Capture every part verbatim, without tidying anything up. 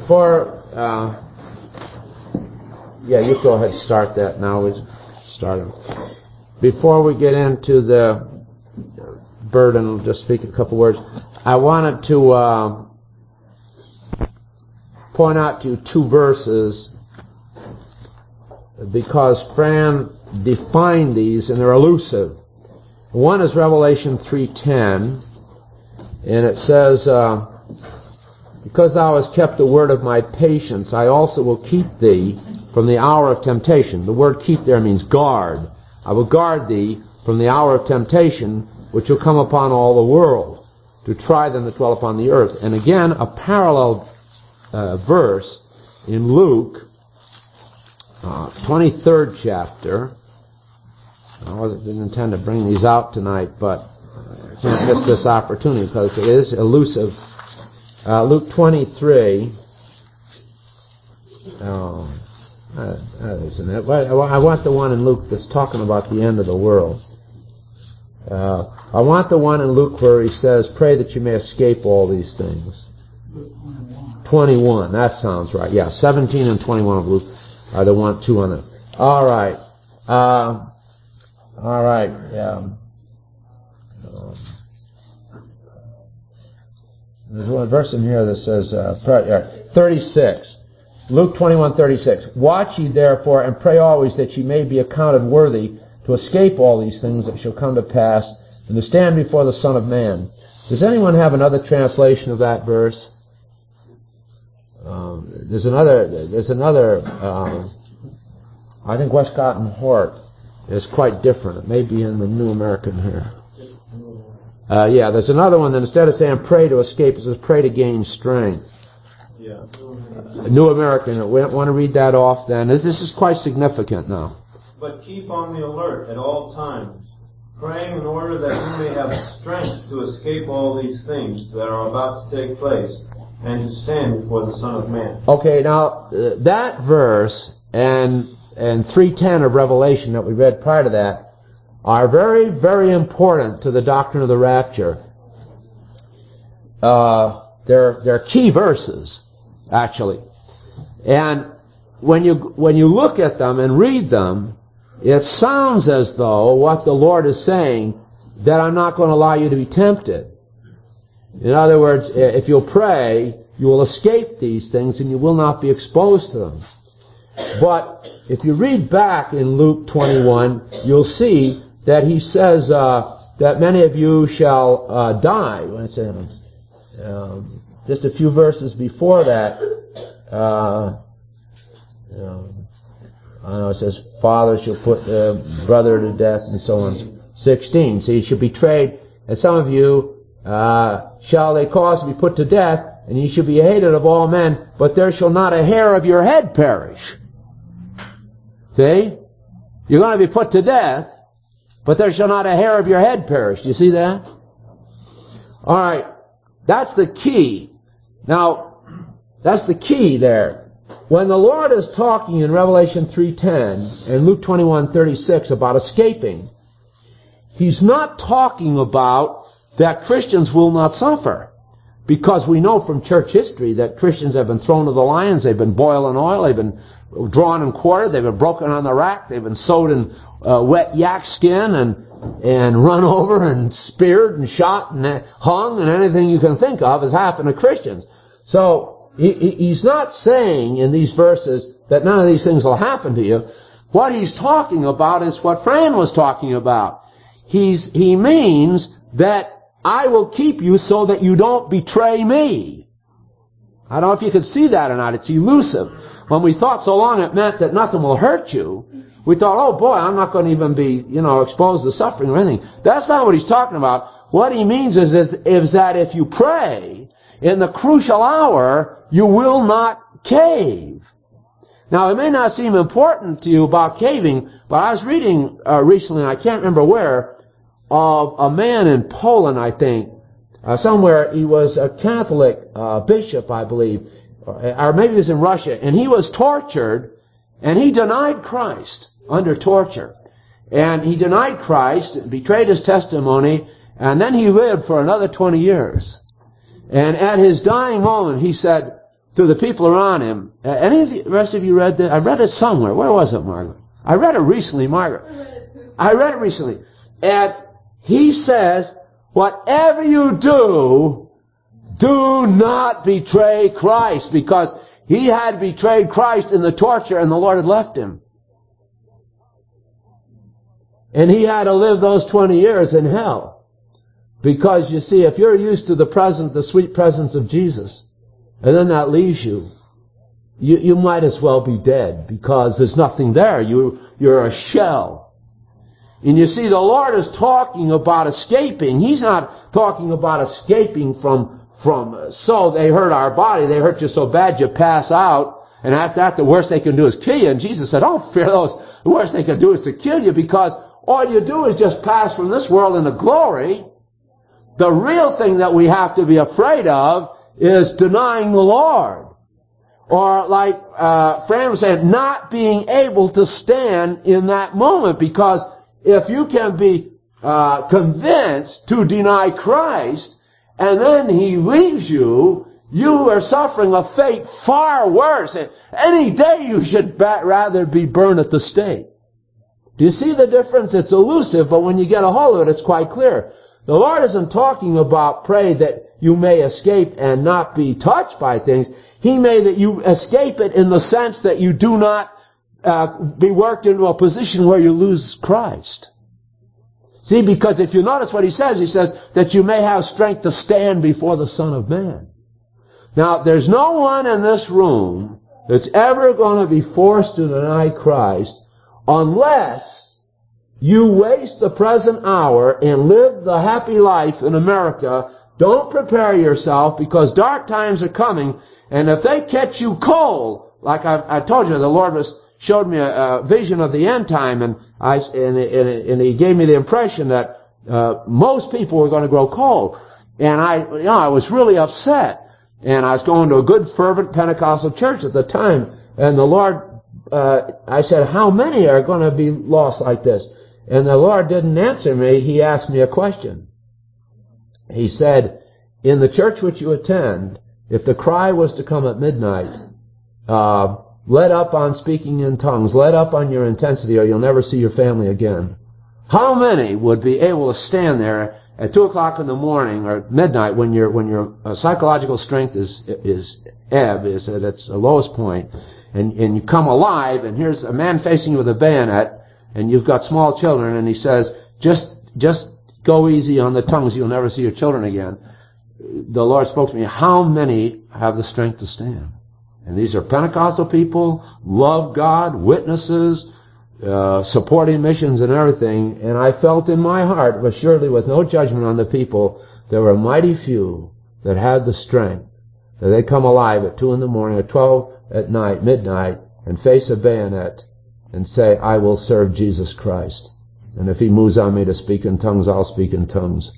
before, uh, yeah, you go ahead and start that now. We start it. Before we get into the burden, I'll just speak a couple words. I wanted to uh, point out to you two verses because Fran defined these and they're elusive. One is Revelation three ten, and it says, uh, because thou hast kept the word of my patience, I also will keep thee from the hour of temptation. The word keep there means guard. I will guard thee from the hour of temptation, which will come upon all the world, to try them that dwell upon the earth. And again, a parallel uh, verse in Luke, uh, twenty-third chapter. I wasn't didn't intend to bring these out tonight, but I can't miss this opportunity because it is elusive. Uh, Luke twenty-three. Oh, uh, that isn't it. I want the one in Luke that's talking about the end of the world. Uh, I want the one in Luke where he says, pray that you may escape all these things. twenty-one, that sounds right. Yeah, seventeen and twenty-one of Luke are the one, two on it. All right. Uh, all right. Um, um, there's one verse in here that says, uh, thirty-six. Luke twenty-one thirty-six. Watch ye therefore and pray always that ye may be accounted worthy to escape all these things that shall come to pass and to stand before the Son of Man. Does anyone have another translation of that verse? Um, there's another, there's another, um, I think Westcott and Hort is quite different. It may be in the New American here. Uh, yeah, there's another one that instead of saying pray to escape, it says pray to gain strength. Yeah. Uh, New American. We want to read that off then. This, this is quite significant now. But keep on the alert at all times, praying in order that you may have strength to escape all these things that are about to take place and to stand before the Son of Man. Okay, now uh, that verse and and three ten of Revelation that we read prior to that are very, very important to the doctrine of the rapture. Uh, they're they're key verses, actually, and when you when you look at them and read them, it sounds as though what the Lord is saying, that I'm not going to allow you to be tempted. In other words, if you'll pray, you will escape these things and you will not be exposed to them. But if you read back in Luke twenty-one, you'll see that he says uh, that many of you shall uh, die. When I say, um, just a few verses before that, uh, you know, I know it says, father shall put uh, brother to death, and so on. sixteen. So you shall be betrayed, and some of you uh, shall they cause to be put to death, and ye shall be hated of all men, but there shall not a hair of your head perish. See? You're going to be put to death, but there shall not a hair of your head perish. Do you see that? All right. That's the key. Now, that's the key there. When the Lord is talking in Revelation three ten and Luke twenty-one thirty-six about escaping, He's not talking about that Christians will not suffer. Because we know from church history that Christians have been thrown to the lions, they've been boiled in oil, they've been drawn and quartered, they've been broken on the rack, they've been sewed in uh, wet yak skin and and run over and speared and shot and hung, and anything you can think of has happened to Christians. So he, he's not saying in these verses that none of these things will happen to you. What he's talking about is what Fran was talking about. He's he means that I will keep you so that you don't betray me. I don't know if you could see that or not. It's elusive. When we thought so long it meant that nothing will hurt you, we thought, oh boy, I'm not going to even be, you know, exposed to suffering or anything. That's not what he's talking about. What he means is, is, is that if you pray, in the crucial hour, you will not cave. Now, it may not seem important to you about caving, but I was reading uh, recently, and I can't remember where, of a man in Poland, I think, uh, somewhere. He was a Catholic uh, bishop, I believe, or, or maybe he was in Russia, and he was tortured, and he denied Christ under torture. And he denied Christ, betrayed his testimony, and then he lived for another twenty years. And at his dying moment, he said, to the people around him. Uh, any of the rest of you read that? I read it somewhere. Where was it, Margaret? I read it recently, Margaret. I read it too. I read it recently. And he says, whatever you do, do not betray Christ, because he had betrayed Christ in the torture and the Lord had left him. And he had to live those twenty years in hell. Because, you see, if you're used to the presence, the sweet presence of Jesus, and then that leaves you, you, you might as well be dead, because there's nothing there. You, you're a shell. And you see, the Lord is talking about escaping. He's not talking about escaping from, from, so they hurt our body, they hurt you so bad you pass out, and after that the worst they can do is kill you. And Jesus said, don't fear those. The worst they can do is to kill you, because all you do is just pass from this world into glory. The real thing that we have to be afraid of is denying the Lord. Or like uh, Fran was saying, not being able to stand in that moment. Because if you can be uh, convinced to deny Christ, and then he leaves you, you are suffering a fate far worse. Any day you should rather be burned at the stake. Do you see the difference? It's elusive, but when you get a hold of it, it's quite clear. The Lord isn't talking about pray that you may escape and not be touched by things. He may that you escape it in the sense that you do not uh, be worked into a position where you lose Christ. See, because if you notice what he says, he says that you may have strength to stand before the Son of Man. Now, there's no one in this room that's ever going to be forced to deny Christ unless you waste the present hour and live the happy life in America. Don't prepare yourself, because dark times are coming, and if they catch you cold, like I, I told you, the Lord was showed me a, a vision of the end time, and I and, and, and He gave me the impression that uh, most people were going to grow cold, and I, you know, I was really upset, and I was going to a good fervent Pentecostal church at the time, and the Lord. Uh, I said, how many are going to be lost like this? And the Lord didn't answer me. He asked me a question. He said, in the church which you attend, if the cry was to come at midnight, uh, let up on speaking in tongues, let up on your intensity, or you'll never see your family again. How many would be able to stand there at two o'clock in the morning or midnight when your when your uh, psychological strength is is ebb, is at its lowest point, and and you come alive, and here's a man facing you with a bayonet, and you've got small children, and he says, just just go easy on the tongues, you'll never see your children again. The Lord spoke to me, how many have the strength to stand? And these are Pentecostal people, love God, witnesses, uh, supporting missions and everything. And I felt in my heart, but surely with no judgment on the people, there were mighty few that had the strength, that they come alive at two in the morning, at twelve at night, midnight, and face a bayonet and say, I will serve Jesus Christ. And if He moves on me to speak in tongues, I'll speak in tongues.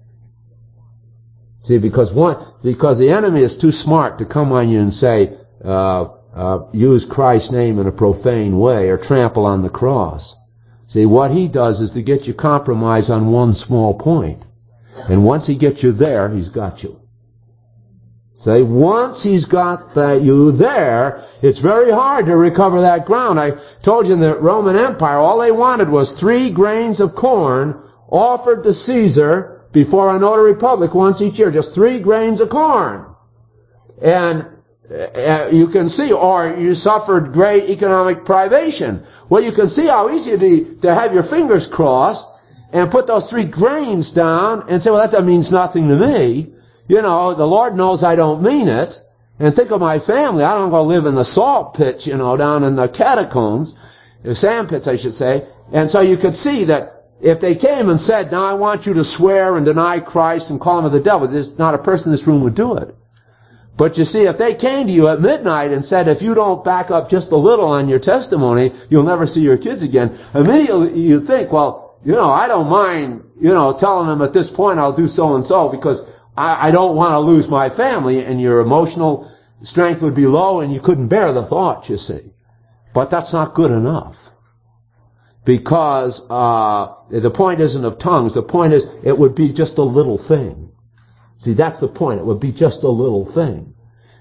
See, because one, because the enemy is too smart to come on you and say, uh, uh, use Christ's name in a profane way or trample on the cross. See, what he does is to get you compromised on one small point. And once he gets you there, he's got you. See, once he's got that you there, it's very hard to recover that ground. I told you in the Roman Empire, all they wanted was three grains of corn offered to Caesar before a notary public once each year. Just three grains of corn. And uh, you can see, or you suffered great economic privation. Well, you can see how easy it is to have your fingers crossed and put those three grains down and say, well, that means nothing to me. You know, the Lord knows I don't mean it. And think of my family. I don't go live in the salt pits, you know, down in the catacombs, the sand pits, I should say. And so you could see that if they came and said, now I want you to swear and deny Christ and call him the devil, there's not a person in this room would do it. But you see, if they came to you at midnight and said, if you don't back up just a little on your testimony, you'll never see your kids again, immediately you think, well, you know, I don't mind, you know, telling them at this point I'll do so and so because I, I don't want to lose my family, and your emotional strength would be low and you couldn't bear the thought, you see. But that's not good enough. Because uh the point isn't of tongues. The point is it would be just a little thing. See, that's the point. It would be just a little thing.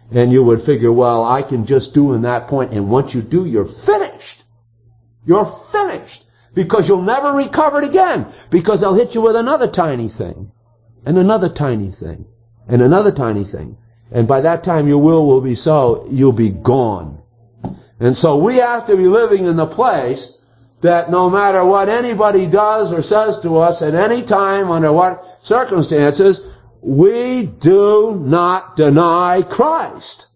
And you would figure, well, I can just do in that point, and once you do, you're finished. You're finished. Because you'll never recover it again. Because they'll hit you with another tiny thing. And another tiny thing. And another tiny thing. And by that time your will will be so, you'll be gone. And so we have to be living in the place that no matter what anybody does or says to us at any time, under what circumstances, we do not deny Christ.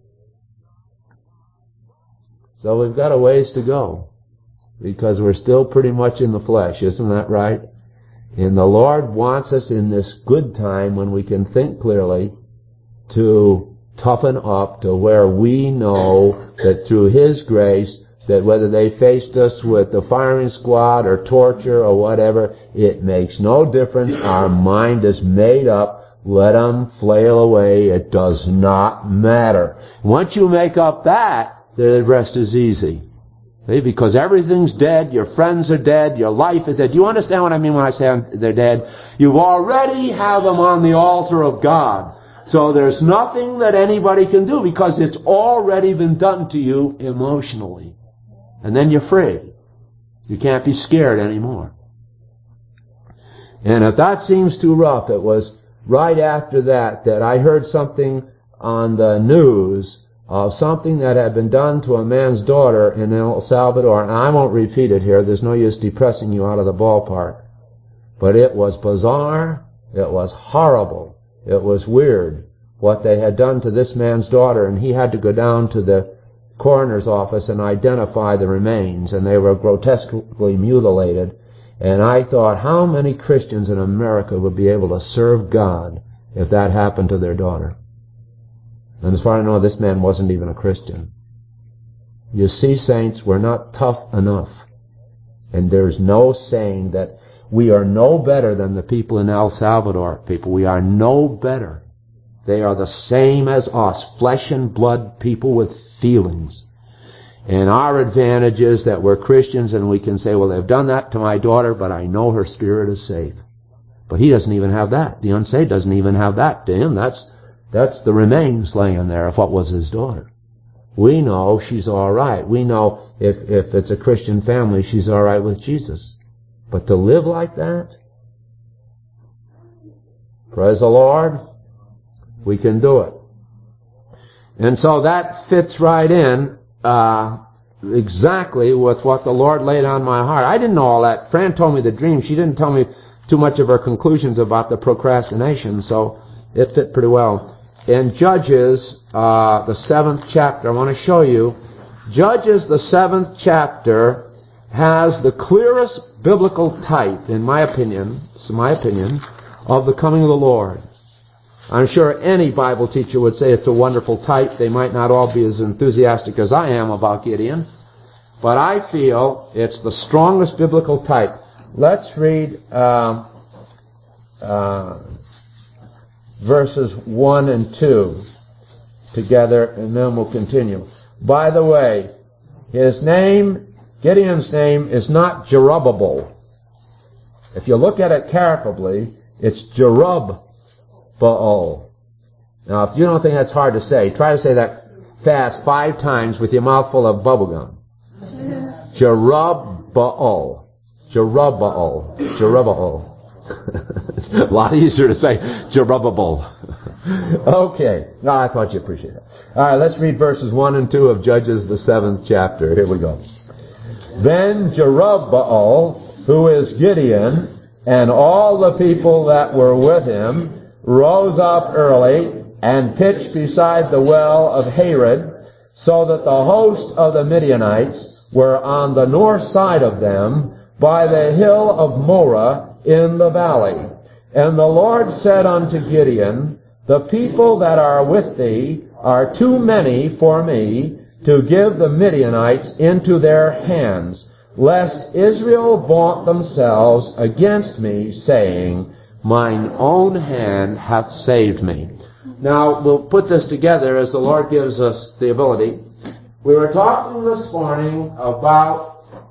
So we've got a ways to go. Because we're still pretty much in the flesh, isn't that right? And the Lord wants us in this good time when we can think clearly to toughen up to where we know that through His grace, that whether they faced us with the firing squad or torture or whatever, it makes no difference. Our mind is made up. Let them flail away. It does not matter. Once you make up that, the rest is easy. See, because everything's dead, your friends are dead, your life is dead. Do you understand what I mean when I say they're dead? You already have them on the altar of God. So there's nothing that anybody can do because it's already been done to you emotionally. And then you're free. You can't be scared anymore. And if that seems too rough, it was right after that that I heard something on the news of something that had been done to a man's daughter in El Salvador. And I won't repeat it here. There's no use depressing you out of the ballpark. But it was bizarre. It was horrible. It was weird what they had done to this man's daughter. And he had to go down to the coroner's office and identify the remains. And they were grotesquely mutilated. And I thought, how many Christians in America would be able to serve God if that happened to their daughter? And as far as I know, this man wasn't even a Christian. You see, saints, we're not tough enough. And there's no saying that we are no better than the people in El Salvador. People, we are no better. They are the same as us, flesh and blood people with feelings. And our advantage is that we're Christians and we can say, well, they've done that to my daughter, but I know her spirit is safe. But he doesn't even have that. The unsaved doesn't even have that to him. That's That's the remains laying there of what was his daughter. We know she's all right. We know if, if it's a Christian family, she's all right with Jesus. But to live like that, praise the Lord, we can do it. And so that fits right in uh, exactly with what the Lord laid on my heart. I didn't know all that. Fran told me the dream. She didn't tell me too much of her conclusions about the procrastination, so it fit pretty well. In Judges, uh, the seventh chapter, I want to show you, Judges, the seventh chapter, has the clearest biblical type, in my opinion, it's my opinion, of the coming of the Lord. I'm sure any Bible teacher would say it's a wonderful type. They might not all be as enthusiastic as I am about Gideon, but I feel it's the strongest biblical type. Let's read uh, uh, verses one and two together, and then we'll continue. By the way, his name, Gideon's name, is not Jerubbaal. If you look at it carefully, it's Jerubbaal. Now, if you don't think that's hard to say, try to say that fast five times with your mouth full of bubblegum. Jerubbaal. Jerubbaal. Jerubbaal. It's a lot easier to say Jerubbaal. Okay. No, I thought you'd appreciate it. All right, let's read verses one and two of Judges, the seventh chapter. Here we go. Then Jerubbaal, who is Gideon, and all the people that were with him, rose up early and pitched beside the well of Harod, so that the host of the Midianites were on the north side of them, by the hill of Moreh in the valley. And the Lord said unto Gideon, the people that are with thee are too many for me to give the Midianites into their hands, lest Israel vaunt themselves against me, saying, mine own hand hath saved me. Now, we'll put this together as the Lord gives us the ability. We were talking this morning about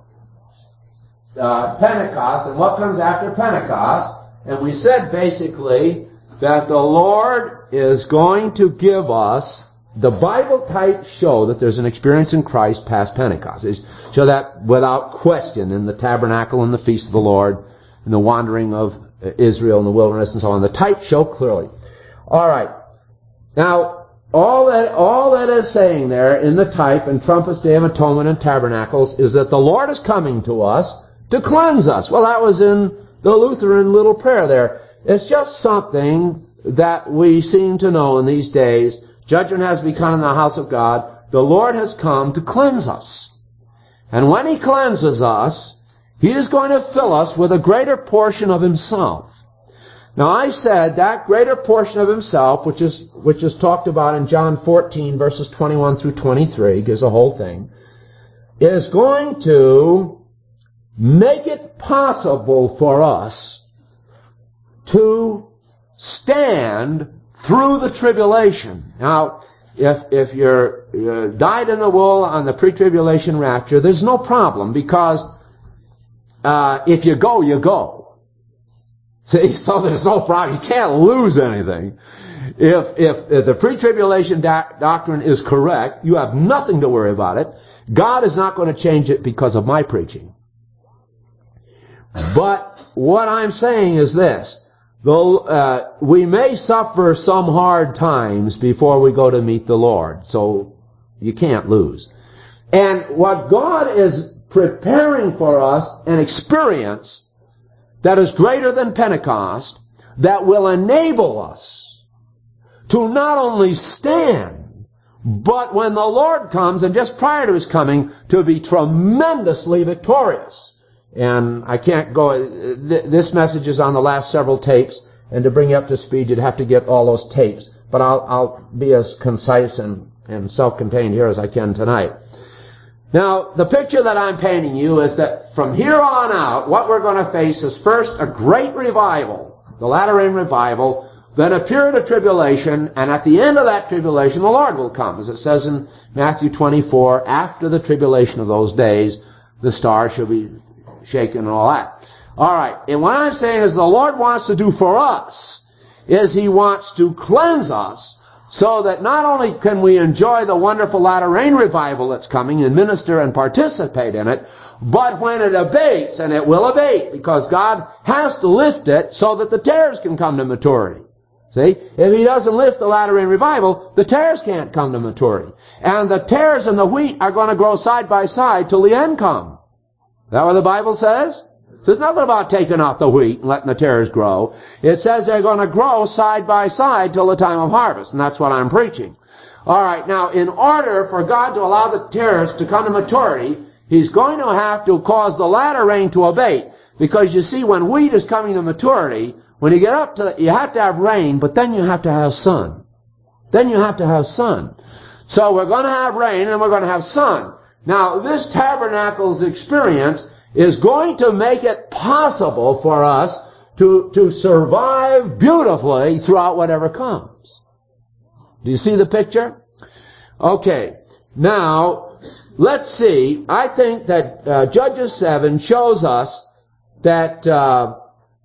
uh, Pentecost and what comes after Pentecost, and we said basically that the Lord is going to give us the Bible types show that there's an experience in Christ past Pentecost. They show that without question in the tabernacle and the feast of the Lord and the wandering of Israel in the wilderness and so on. The types show clearly. All right. Now, all that all that is saying there in the type and trumpets, day of atonement, and tabernacles is that the Lord is coming to us to cleanse us. Well, that was in the Lutheran little prayer there. It's just something that we seem to know in these days. Judgment has begun in the house of God. The Lord has come to cleanse us. And when He cleanses us, He is going to fill us with a greater portion of Himself. Now I said that greater portion of Himself, which is which is talked about in John fourteen, verses twenty-one through twenty-three, gives the whole thing, is going to make it possible for us to stand through the tribulation. Now, if if you're uh, dyed in the wool on the pre-tribulation rapture, there's no problem, because uh, if you go, you go. See, so there's no problem. You can't lose anything. If if, if the pre-tribulation doc- doctrine is correct, you have nothing to worry about it. God is not going to change it because of my preaching. But what I'm saying is this. Though uh, we may suffer some hard times before we go to meet the Lord, so you can't lose. And what God is preparing for us, an experience that is greater than Pentecost, that will enable us to not only stand, but when the Lord comes, and just prior to His coming, to be tremendously victorious. And I can't go, this message is on the last several tapes, and to bring you up to speed, you'd have to get all those tapes. But I'll, I'll be as concise and, and self-contained here as I can tonight. Now, the picture that I'm painting you is that from here on out, what we're going to face is first a great revival, the latter rain revival, then a period of tribulation, and at the end of that tribulation, the Lord will come. As it says in Matthew twenty-four, after the tribulation of those days, the stars shall be shaken and all that. All right, and what I'm saying is the Lord wants to do for us is He wants to cleanse us, so that not only can we enjoy the wonderful latter rain revival that's coming and minister and participate in it, but when it abates, and it will abate, because God has to lift it so that the tares can come to maturity. See? If He doesn't lift the latter rain revival, the tares can't come to maturity. And the tares and the wheat are going to grow side by side till the end comes. Is that what the Bible says? There's nothing about taking out the wheat and letting the tares grow. It says they're going to grow side by side till the time of harvest, and that's what I'm preaching. All right, now, in order for God to allow the tares to come to maturity, He's going to have to cause the latter rain to abate. Because you see, when wheat is coming to maturity, when you get up to, you have to have rain, but then you have to have sun. Then you have to have sun. So we're going to have rain, and we're going to have sun. Now, this tabernacle's experience is going to make it possible for us to, to survive beautifully throughout whatever comes. Do you see the picture? Okay. Now, let's see. I think that uh, Judges seven shows us that uh,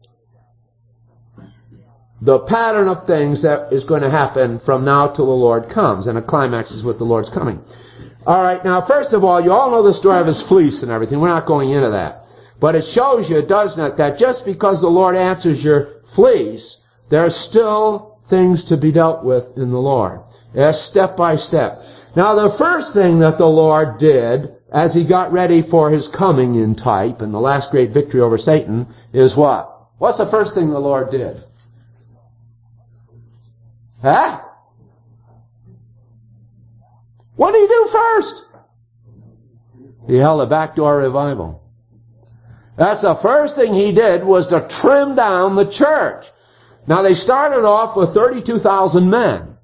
the pattern of things that is going to happen from now till the Lord comes, and it climaxes with the Lord's coming. All right, now, first of all, you all know the story of His fleece and everything. We're not going into that. But it shows you, doesn't it, that just because the Lord answers your fleece, there's still things to be dealt with in the Lord. Yes, step by step. Now, the first thing that the Lord did as He got ready for His coming in type and the last great victory over Satan is what? What's the first thing the Lord did? Huh? What did He do first? He held a backdoor revival. That's the first thing He did, was to trim down the church. Now, they started off with thirty-two thousand men.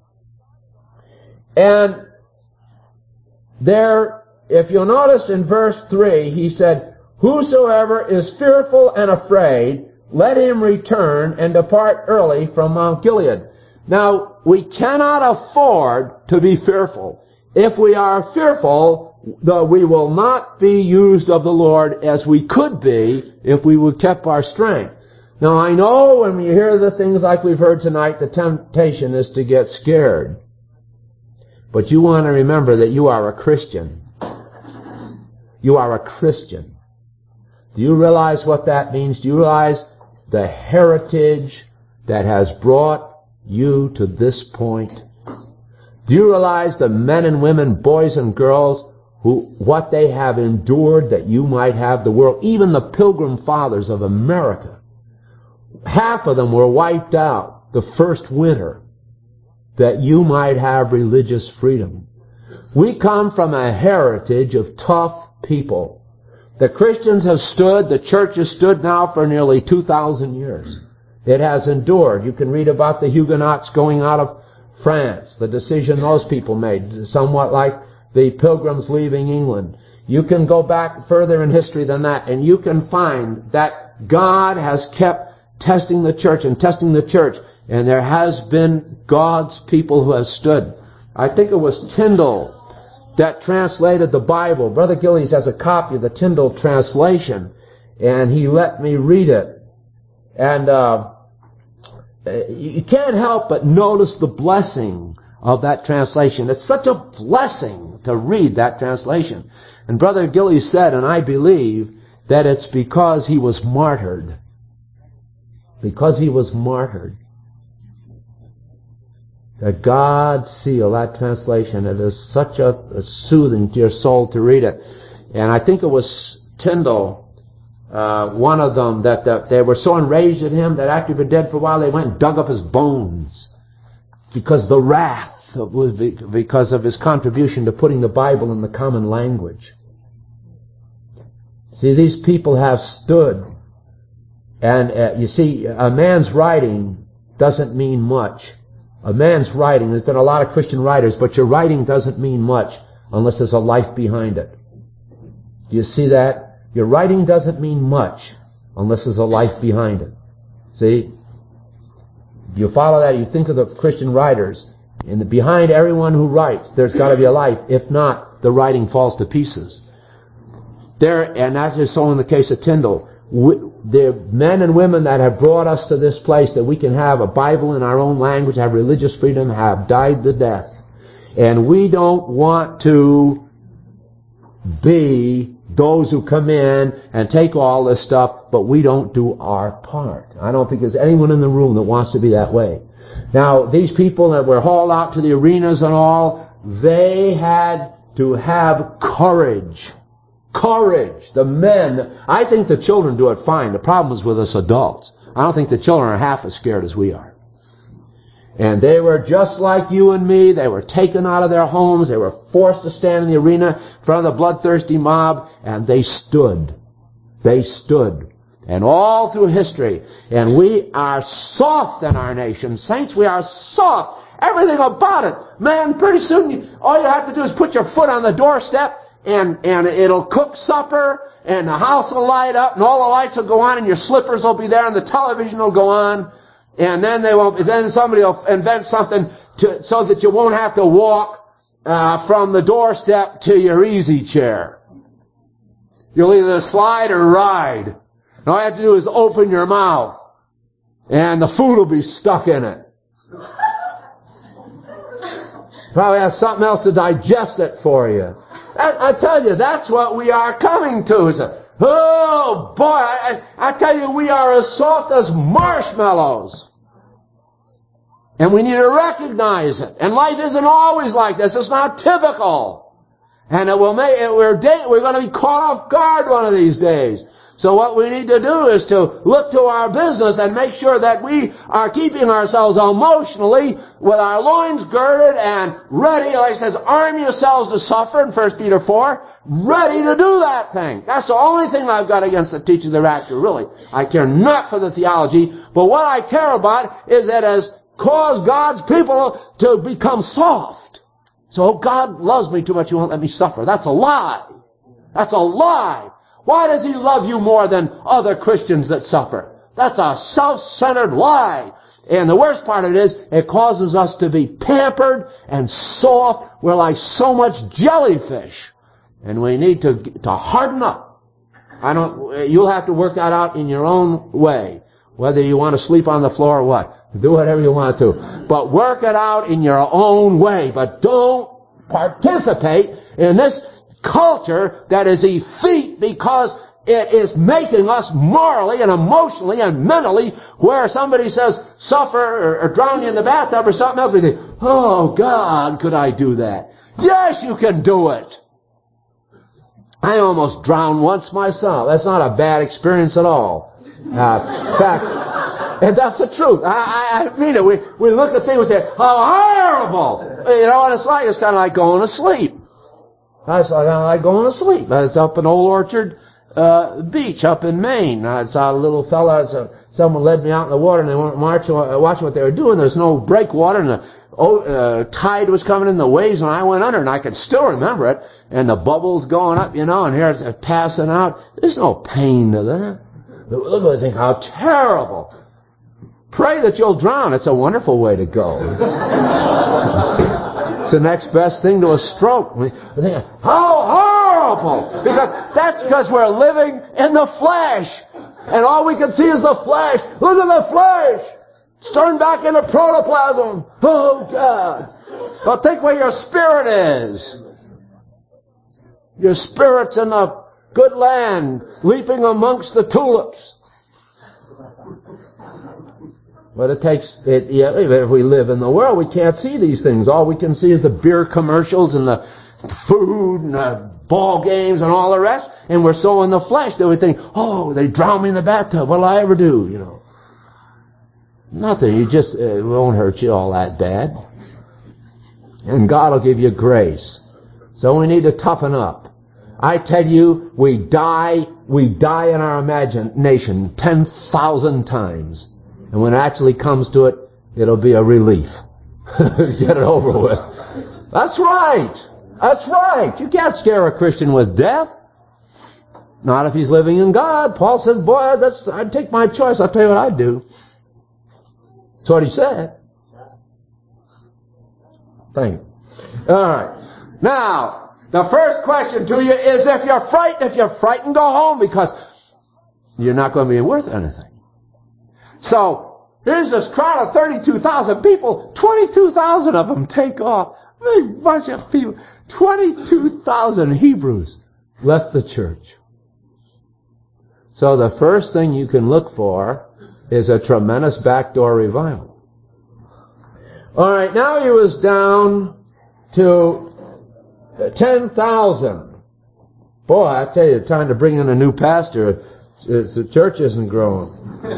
And there, if you'll notice in verse three, He said, "Whosoever is fearful and afraid, let him return and depart early from Mount Gilead." Now, we cannot afford to be fearful. If we are fearful, though, we will not be used of the Lord as we could be if we would keep our strength. Now, I know when you hear the things like we've heard tonight, the temptation is to get scared. But you want to remember that you are a Christian. You are a Christian. Do you realize what that means? Do you realize the heritage that has brought you to this point? Do you realize the men and women, boys and girls, who, what they have endured that you might have the world? Even the Pilgrim Fathers of America, half of them were wiped out the first winter that you might have religious freedom. We come from a heritage of tough people. The Christians have stood, the church has stood now for nearly two thousand years. It has endured. You can read about the Huguenots going out of France, the decision those people made, somewhat like the Pilgrims leaving England. You can go back further in history than that, and you can find that God has kept testing the church and testing the church, and there has been God's people who have stood. I think it was Tyndale that translated the Bible. Brother Gillies has a copy of the Tyndale translation, and he let me read it. And uh, you can't help but notice the blessing of that translation. It's such a blessing to read that translation. And Brother Gillies said, and I believe, that it's because he was martyred. Because he was martyred. That God seal that translation. It is such a, a soothing to your soul to read it. And I think it was Tyndale, uh, one of them, that, that they were so enraged at him that after he had been dead for a while, they went and dug up his bones. Because the wrath was because of his contribution to putting the Bible in the common language. See, these people have stood. And uh, you see, a man's writing doesn't mean much. A man's writing, there's been a lot of Christian writers, but your writing doesn't mean much unless there's a life behind it. Do you see that? Your writing doesn't mean much unless there's a life behind it. See? You follow that, you think of the Christian writers, and behind everyone who writes, there's got to be a life. If not, the writing falls to pieces. There, and that is so in the case of Tyndale. The men and women that have brought us to this place that we can have a Bible in our own language, have religious freedom, have died the death. And we don't want to be those who come in and take all this stuff, but we don't do our part. I don't think there's anyone in the room that wants to be that way. Now, these people that were hauled out to the arenas and all, they had to have courage. Courage. The men, I think the children do it fine. The problem is with us adults. I don't think the children are half as scared as we are. And they were just like you and me. They were taken out of their homes. They were forced to stand in the arena in front of the bloodthirsty mob, and they stood. They stood. And all through history. And we are soft in our nation. Saints, we are soft. Everything about it. Man, pretty soon, you, all you have to do is put your foot on the doorstep, and, and it'll cook supper, and the house will light up, and all the lights will go on, and your slippers will be there, and the television will go on. And then they will, then somebody will invent something to, so that you won't have to walk uh, from the doorstep to your easy chair. You'll either slide or ride. And all you have to do is open your mouth, and the food will be stuck in it. Probably have something else to digest it for you. I, I tell you, that's what we are coming to. Is a, oh boy, I, I tell you, we are as soft as marshmallows. And we need to recognize it. And life isn't always like this. It's not typical. And it will make it, we're, we're going to be caught off guard one of these days. So what we need to do is to look to our business and make sure that we are keeping ourselves emotionally with our loins girded and ready. Like it says, arm yourselves to suffer in First Peter four. Ready to do that thing. That's the only thing I've got against the teaching of the rapture, really. I care not for the theology, but what I care about is that it has caused God's people to become soft. So God loves me too much, He won't let me suffer. That's a lie. That's a lie. Why does He love you more than other Christians that suffer? That's a self-centered lie. And the worst part of it is, it causes us to be pampered and soft. We're like so much jellyfish. And we need to, to harden up. I don't, you'll have to work that out in your own way. Whether you want to sleep on the floor or what. Do whatever you want to. But work it out in your own way. But don't participate in this culture that is effete because it is making us morally and emotionally and mentally where somebody says suffer or, or drown you in the bathtub or something else. We think, oh God, could I do that? Yes, you can do it. I almost drowned once myself. That's not a bad experience at all. Uh, in fact, and that's the truth. I, I, I mean it. We, we look at things and say, how horrible! You know what it's like? It's kind of like going to sleep. It's kind of like going to sleep. It's up in Old Orchard uh, Beach up in Maine. I saw a little fella, so someone led me out in the water and they went marching, watching what they were doing. There's no breakwater and the oh, uh, tide was coming in the waves and I went under and I can still remember it. And the bubbles going up, you know, and here it's passing out. There's no pain to that. Look at it, think how terrible. Pray that you'll drown. It's a wonderful way to go. It's the next best thing to a stroke. I think, how horrible! Because that's because we're living in the flesh. And all we can see is the flesh. Look at the flesh! It's turned back into protoplasm. Oh, God. Well, think where your spirit is. Your spirit's in the good land, leaping amongst the tulips. But it takes, it, yeah, if we live in the world, we can't see these things. All we can see is the beer commercials and the food and the ball games and all the rest. And we're so in the flesh that we think, oh, they drown me in the bathtub. What'll I ever do? You know, nothing. You just, it won't hurt you all that bad. And God will give you grace. So we need to toughen up. I tell you, we die, we die in our imagination ten thousand times. And when it actually comes to it, it'll be a relief. Get it over with. That's right. That's right. You can't scare a Christian with death. Not if he's living in God. Paul said, boy, that's, I'd take my choice. I'll tell you what I'd do. That's what he said. Thank you. All right. Now, the first question to you is if you're frightened, if you're frightened, go home because you're not going to be worth anything. So, here's this crowd of thirty-two thousand people. twenty-two thousand of them take off. A big bunch of people. twenty-two thousand Hebrews left the church. So the first thing you can look for is a tremendous backdoor revival. All right, now he was down to ten thousand. Boy, I tell you, trying to bring in a new pastor, it's, the church isn't growing.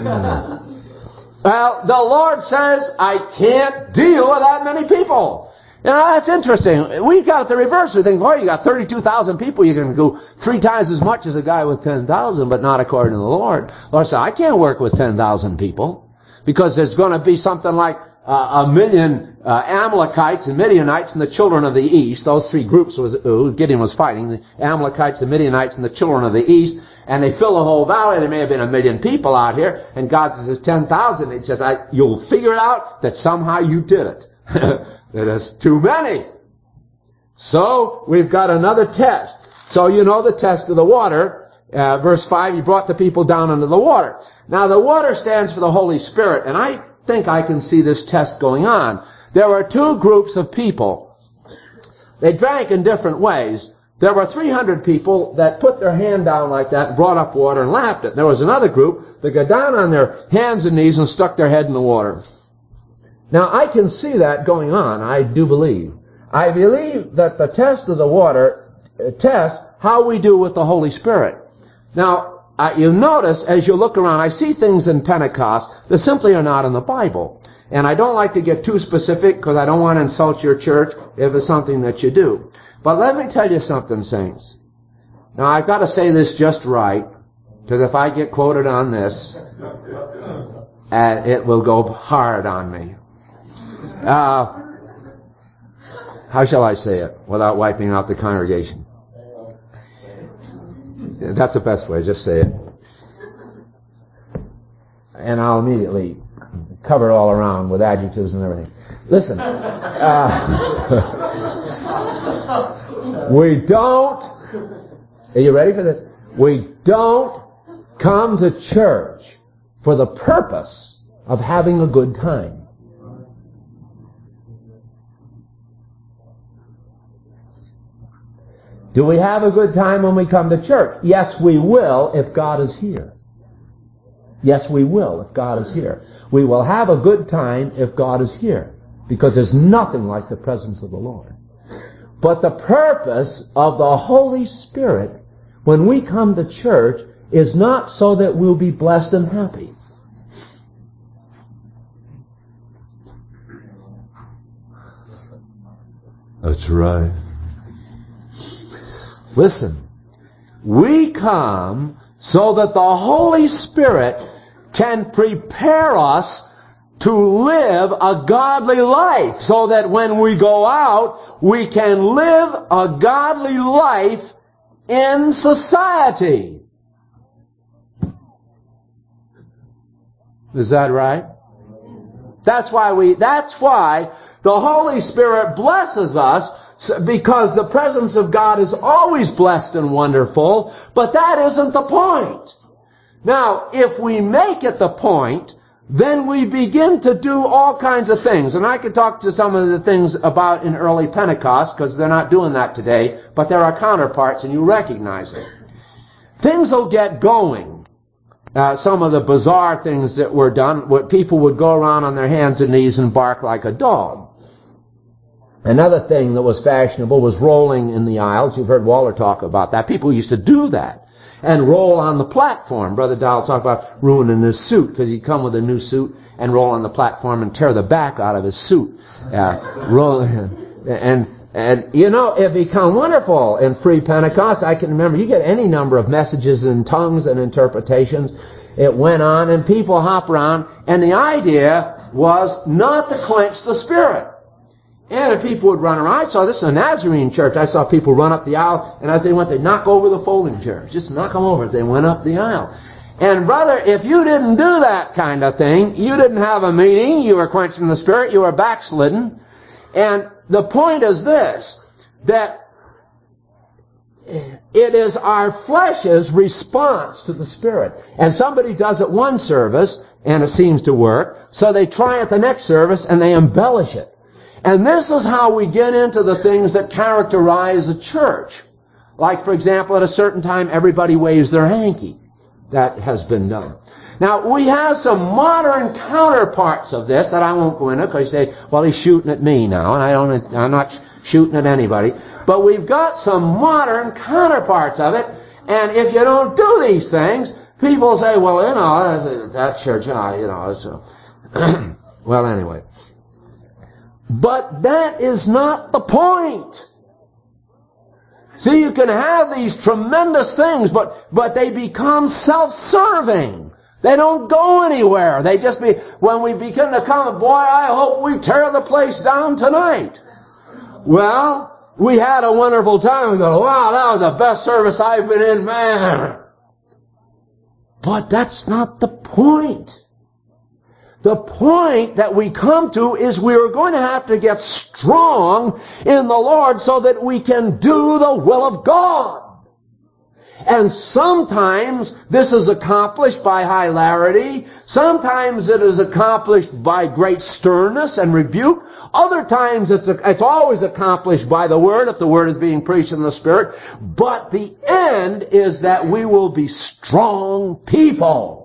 Well, the Lord says, I can't deal with that many people. You know, that's interesting. We've got it the reverse. We think, boy, you got thirty-two thousand people, you can go three times as much as a guy with ten thousand, but not according to the Lord. The Lord said, I can't work with ten thousand people because there's going to be something like uh, a million uh, Amalekites and Midianites and the children of the east. Those three groups was, who Gideon was fighting, the Amalekites, the Midianites, and the children of the east. And they fill the whole valley. There may have been a million people out here. And God says ten thousand. It says, I, you'll figure out that somehow you did it. That is too many. So, we've got another test. So, you know the test of the water. Uh, verse five, he brought the people down into the water. Now, the water stands for the Holy Spirit. And I think I can see this test going on. There were two groups of people. They drank in different ways. There were three hundred people that put their hand down like that and brought up water and lapped it. There was another group that got down on their hands and knees and stuck their head in the water. Now, I can see that going on. I do believe. I believe that the test of the water uh, tests how we do with the Holy Spirit. Now, uh, you notice as you look around, I see things in Pentecost that simply are not in the Bible. And I don't like to get too specific because I don't want to insult your church if it's something that you do. But let me tell you something, saints. Now, I've got to say this just right, because if I get quoted on this, uh, it will go hard on me. Uh, how shall I say it without wiping out the congregation? That's the best way, just say it. And I'll immediately cover it all around with adjectives and everything. Listen, uh, we don't, are you ready for this? We don't come to church for the purpose of having a good time. Do we have a good time when we come to church? Yes, we will if God is here. Yes, we will if God is here. We will have a good time if God is here, because there's nothing like the presence of the Lord. But the purpose of the Holy Spirit when we come to church is not so that we'll be blessed and happy. That's right. Listen, we come so that the Holy Spirit can prepare us to live a godly life, so that when we go out, we can live a godly life in society. Is that right? That's why we, that's why the Holy Spirit blesses us, because the presence of God is always blessed and wonderful, but that isn't the point. Now, if we make it the point, then we begin to do all kinds of things. And I could talk to some of the things about in early Pentecost, because they're not doing that today, but there are counterparts and you recognize it. Things will get going. Uh, some of the bizarre things that were done, where people would go around on their hands and knees and bark like a dog. Another thing that was fashionable was rolling in the aisles. You've heard Waller talk about that. People used to do that and roll on the platform. Brother Dowell talked about ruining his suit, because he'd come with a new suit and roll on the platform and tear the back out of his suit. Uh, roll, and, and, you know, it became wonderful in free Pentecost. I can remember, you get any number of messages in tongues and interpretations. It went on, and people hop around, and the idea was not to quench the Spirit. And people would run around. I saw this in a Nazarene church. I saw people run up the aisle, and as they went, they'd knock over the folding chairs. Just knock them over as they went up the aisle. And brother, if you didn't do that kind of thing, you didn't have a meeting, you were quenching the Spirit, you were backslidden. And the point is this, that it is our flesh's response to the Spirit. And somebody does it one service, and it seems to work, so they try it the next service, and they embellish it. And this is how we get into the things that characterize a church. Like, for example, at a certain time, everybody waves their hanky. That has been done. Now, we have some modern counterparts of this that I won't go into, because you say, well, he's shooting at me now, and I don't, I'm not shooting at anybody. But we've got some modern counterparts of it, and if you don't do these things, people say, well, you know, that church, oh, you know, so. Well, anyway. But that is not the point. See, you can have these tremendous things, but, but they become self-serving. They don't go anywhere. They just be, when we begin to come, boy, I hope we tear the place down tonight. Well, we had a wonderful time. We go, wow, that was the best service I've been in, man. But that's not the point. The point that we come to is we are going to have to get strong in the Lord so that we can do the will of God. And sometimes this is accomplished by hilarity. Sometimes it is accomplished by great sternness and rebuke. Other times it's, it's always accomplished by the Word, if the Word is being preached in the Spirit. But the end is that we will be strong people.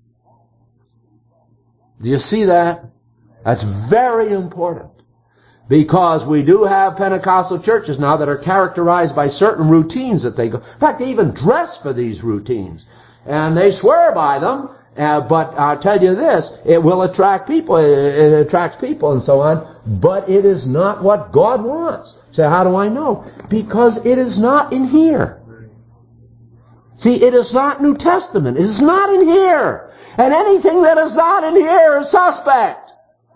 Do you see that? That's very important. Because we do have Pentecostal churches now that are characterized by certain routines that they go. In fact, they even dress for these routines. And they swear by them. Uh, but I'll tell you this, it will attract people. It, it attracts people and so on. But it is not what God wants. So how do I know? Because it is not in here. See, it is not New Testament. It is not in here. And anything that is not in here is suspect.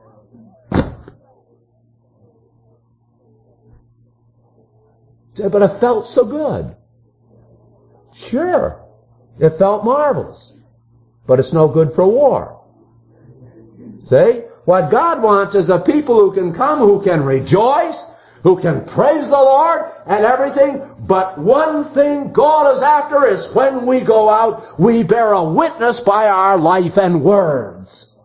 But it felt so good. Sure, it felt marvelous. But it's no good for war. See? What God wants is a people who can come, who can rejoice, who can praise the Lord and everything. But one thing God is after is when we go out, we bear a witness by our life and words.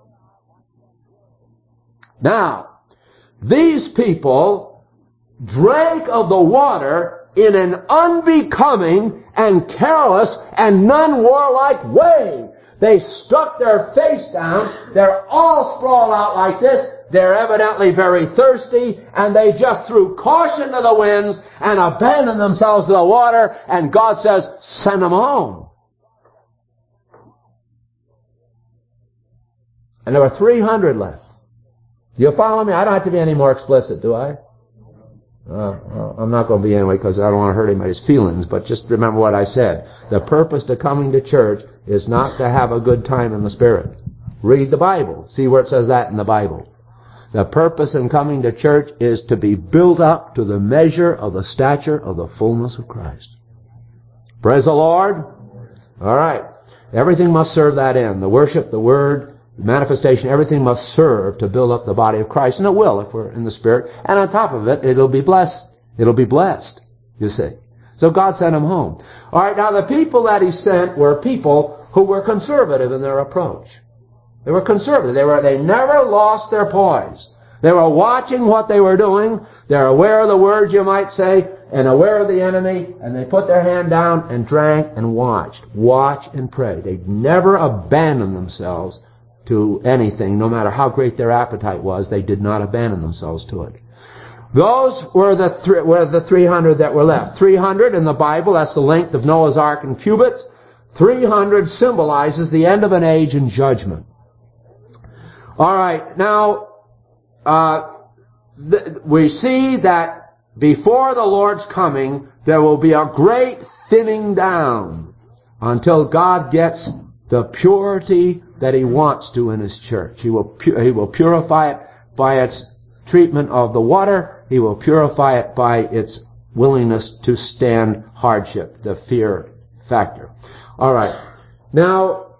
Now, these people drank of the water in an unbecoming and careless and non-warlike way. They struck their face down. They're all sprawled out like this. They're evidently very thirsty, and they just threw caution to the winds and abandoned themselves to the water, and God says, send them home. And there were three hundred left. Do you follow me? I don't have to be any more explicit, do I? Uh, well, I'm not going to be anyway because I don't want to hurt anybody's feelings, but just remember what I said. The purpose to coming to church is not to have a good time in the Spirit. Read the Bible. See where it says that in the Bible. The purpose in coming to church is to be built up to the measure of the stature of the fullness of Christ. Praise the Lord. All right. Everything must serve that end. The worship, the word, the manifestation, everything must serve to build up the body of Christ. And it will if we're in the Spirit. And on top of it, it'll be blessed. It'll be blessed, you see. So God sent them home. All right, now the people that He sent were people who were conservative in their approach. They were conservative. They were, they never lost their poise. They were watching what they were doing. They're aware of the words, you might say, and aware of the enemy, and they put their hand down and drank and watched. Watch and pray. They never abandoned themselves to anything, no matter how great their appetite was. They did not abandon themselves to it. Those were the th- were the three hundred that were left. three hundred in the Bible, that's the length of Noah's Ark in cubits. three hundred symbolizes the end of an age and judgment. All right, now uh, th- we see that before the Lord's coming, there will be a great thinning down until God gets the purity that He wants to in His church. He will pu- He will purify it by its treatment of the water. He will purify it by its willingness to stand hardship, the fear factor. All right. Now,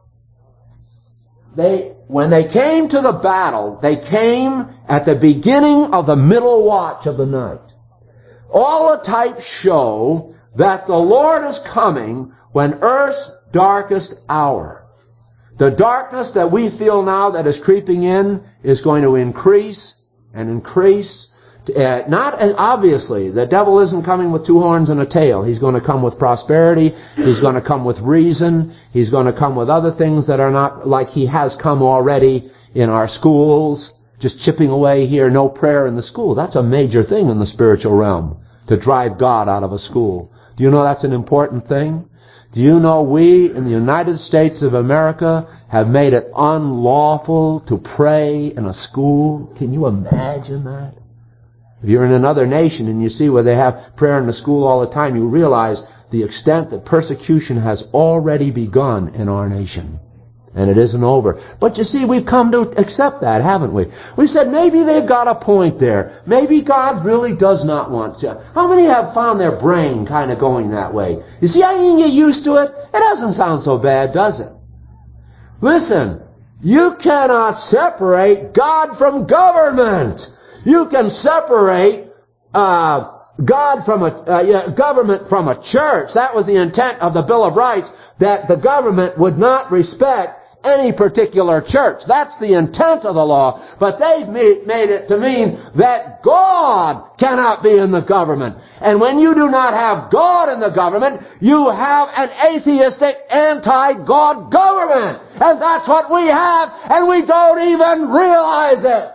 they when they came to the battle, they came at the beginning of the middle watch of the night. All the types show that the Lord is coming when earth's darkest hour. The darkness that we feel now that is creeping in is going to increase and increase. Uh, not obviously, the devil isn't coming with two horns and a tail. He's going to come with prosperity. He's going to come with reason. He's going to come with other things that are not like he has come already in our schools, just chipping away here, no prayer in the school. That's a major thing in the spiritual realm, to drive God out of a school. Do you know that's an important thing? Do you know we in the United States of America have made it unlawful to pray in a school? Can you imagine that? If you're in another nation and you see where they have prayer in the school all the time, you realize the extent that persecution has already begun in our nation. And it isn't over. But you see, we've come to accept that, haven't we? We've said maybe they've got a point there. Maybe God really does not want to. How many have found their brain kind of going that way? You see, I can get used to it. It doesn't sound so bad, does it? Listen, you cannot separate God from government. You can separate uh, God from a uh, yeah, government from a church. That was the intent of the Bill of Rights, that the government would not respect any particular church. That's the intent of the law. But they've made, made it to mean that God cannot be in the government. And when you do not have God in the government, you have an atheistic, anti-God government. And that's what we have, and we don't even realize it.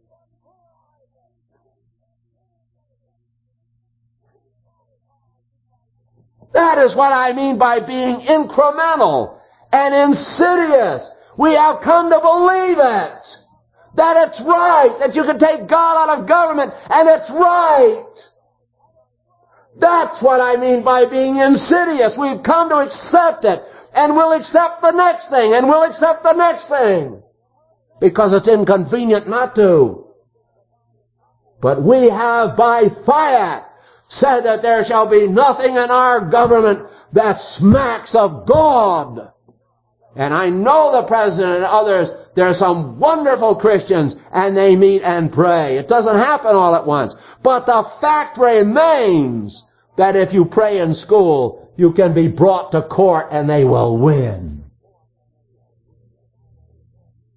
That is what I mean by being incremental and insidious. We have come to believe it. That it's right. That you can take God out of government and it's right. That's what I mean by being insidious. We've come to accept it. And we'll accept the next thing. And we'll accept the next thing. Because it's inconvenient not to. But we have by fiat said that there shall be nothing in our government that smacks of God. And I know the President and others, there are some wonderful Christians, and they meet and pray. It doesn't happen all at once. But the fact remains that if you pray in school, you can be brought to court and they will win.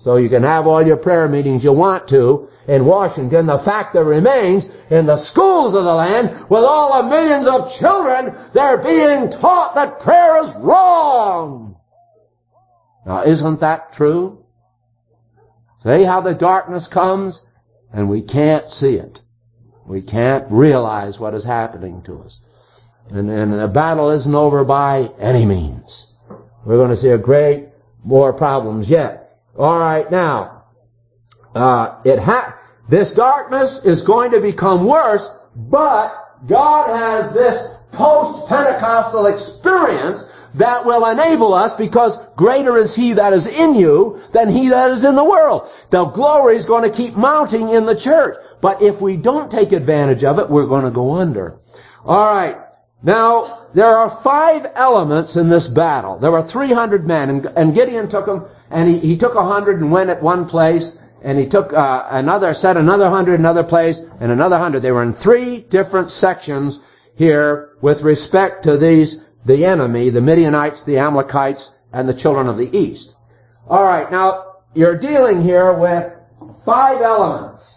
So you can have all your prayer meetings you want to in Washington. The fact that remains, in the schools of the land, with all the millions of children, they're being taught that prayer is wrong. Now, isn't that true? See how the darkness comes? And we can't see it. We can't realize what is happening to us. And, and the battle isn't over by any means. We're going to see a great more problems yet. All right, now, uh, it ha- this darkness is going to become worse, but God has this post-Pentecostal experience that will enable us, because greater is He that is in you than he that is in the world. The glory is going to keep mounting in the church. But if we don't take advantage of it, we're going to go under. All right. Now, there are five elements in this battle. There were three hundred men, and, and Gideon took them, and he, he took a hundred and went at one place, and he took uh, another, set another hundred another place, and another hundred. They were in three different sections here with respect to these, the enemy, the Midianites, the Amalekites, and the children of the east. All right, now, you're dealing here with five elements.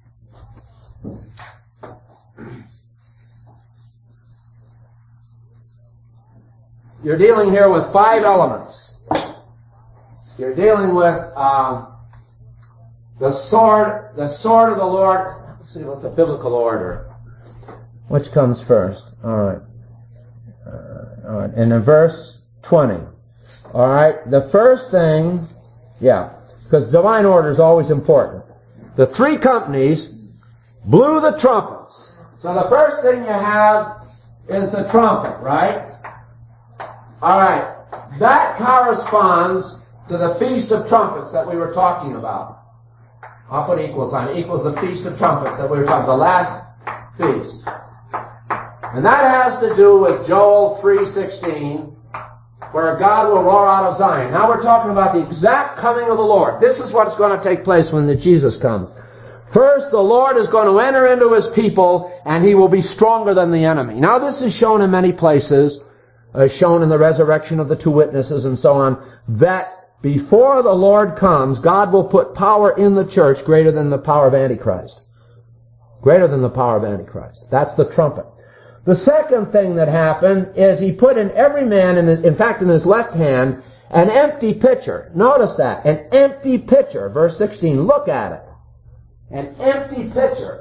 You're dealing here with five elements. You're dealing with um, the sword, the sword of the Lord. Let's see, what's the biblical order? Which comes first? All right. Uh, all right. And in verse twenty. All right. The first thing, yeah, because divine order is always important. The three companies blew the trumpets. So the first thing you have is the trumpet, right? All right, that corresponds to the Feast of Trumpets that we were talking about. I'll put equal sign. Equals the Feast of Trumpets that we were talking about, the last feast. And that has to do with Joel three sixteen, where God will roar out of Zion. Now we're talking about the exact coming of the Lord. This is what's going to take place when the Jesus comes. First, the Lord is going to enter into His people, and He will be stronger than the enemy. Now this is shown in many places. Uh, shown in the resurrection of the two witnesses and so on, that before the Lord comes, God will put power in the church greater than the power of Antichrist. Greater than the power of Antichrist. That's the trumpet. The second thing that happened is He put in every man, in, his, in fact in his left hand, an empty pitcher. Notice that. An empty pitcher. Verse sixteen. Look at it. An empty pitcher.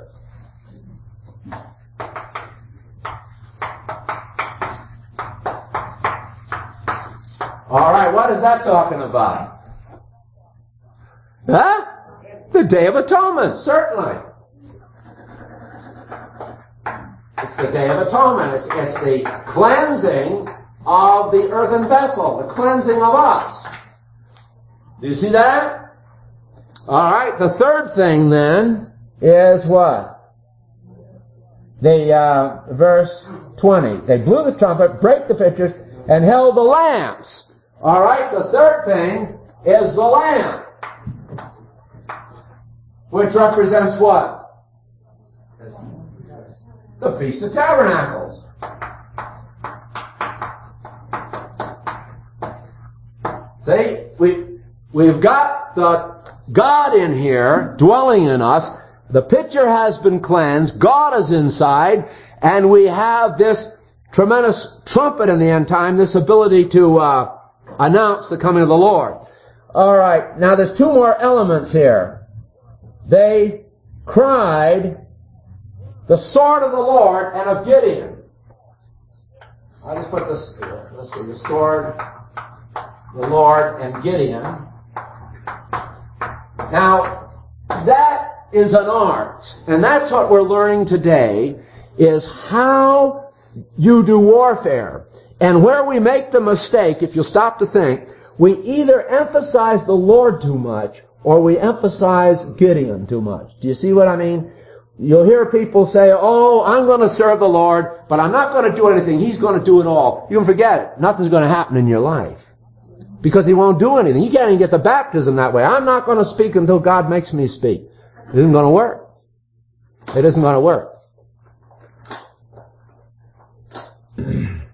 All right, what is that talking about? Huh? The Day of Atonement, certainly. It's the Day of Atonement. It's, it's the cleansing of the earthen vessel, the cleansing of us. Do you see that? All right, the third thing then is what? The uh, verse twenty. They blew the trumpet, brake the pitchers, and held the lamps. All right, the third thing is the lamp, which represents what? The Feast of Tabernacles. See, we, we've got the God in here, dwelling in us. The pitcher has been cleansed. God is inside. And we have this tremendous trumpet in the end time, this ability to uh, announce the coming of the Lord. All right, now there's two more elements here. They cried the sword of the Lord and of Gideon. I just put this, let's see, the sword, the Lord, and Gideon. Now, that is an art, and that's what we're learning today, is how you do warfare. And where we make the mistake, if you'll stop to think, we either emphasize the Lord too much or we emphasize Gideon too much. Do you see what I mean? You'll hear people say, oh, I'm going to serve the Lord, but I'm not going to do anything. He's going to do it all. You can forget it. Nothing's going to happen in your life. Because He won't do anything. You can't even get the baptism that way. I'm not going to speak until God makes me speak. It isn't going to work. It isn't going to work.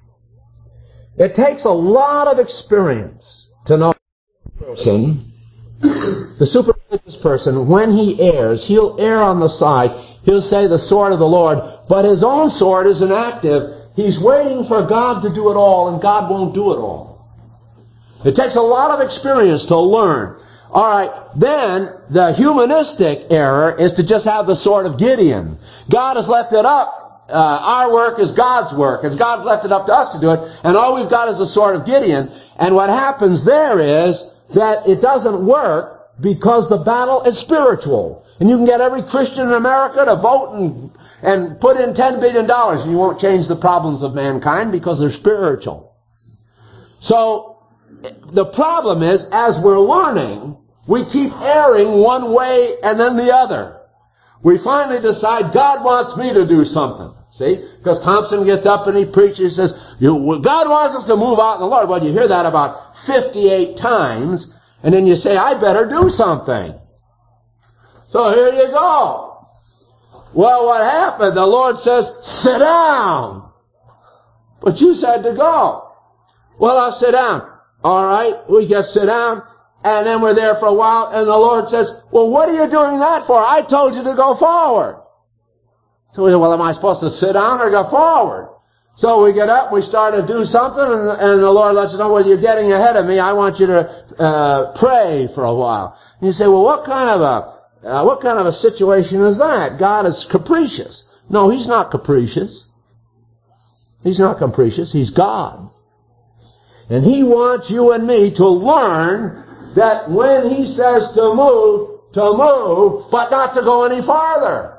It takes a lot of experience to know a person The super religious person, when he errs, he'll err on the side. He'll say the sword of the Lord, but his own sword is inactive. He's waiting for God to do it all, and God won't do it all. It takes a lot of experience to learn. All right, then the humanistic error is to just have the sword of Gideon. God has left it up. Uh, our work is God's work. It's God left it up to us to do it, and all we've got is the sword of Gideon. And what happens there is that it doesn't work because the battle is spiritual. And you can get every Christian in America to vote and, and put in ten billion dollars, and you won't change the problems of mankind because they're spiritual. So, the problem is, as we're learning, we keep erring one way and then the other. We finally decide, God wants me to do something. See? Because Thompson gets up and he preaches, he says, God wants us to move out in the Lord. Well, you hear that about fifty-eight times, and then you say, I better do something. So here you go. Well, what happened? The Lord says, sit down. But you said to go. Well, I'll sit down. All right, we just sit down, and then we're there for a while, and the Lord says, well, what are you doing that for? I told you to go forward. So we say, well, am I supposed to sit down or go forward? So we get up, we start to do something, and, and the Lord lets us know, well, you're getting ahead of me. I want you to uh, pray for a while. And you say, well, what kind of a uh, what kind of a situation is that? God is capricious. No, He's not capricious. He's not capricious. He's God. And He wants you and me to learn that when He says to move, to move, but not to go any farther.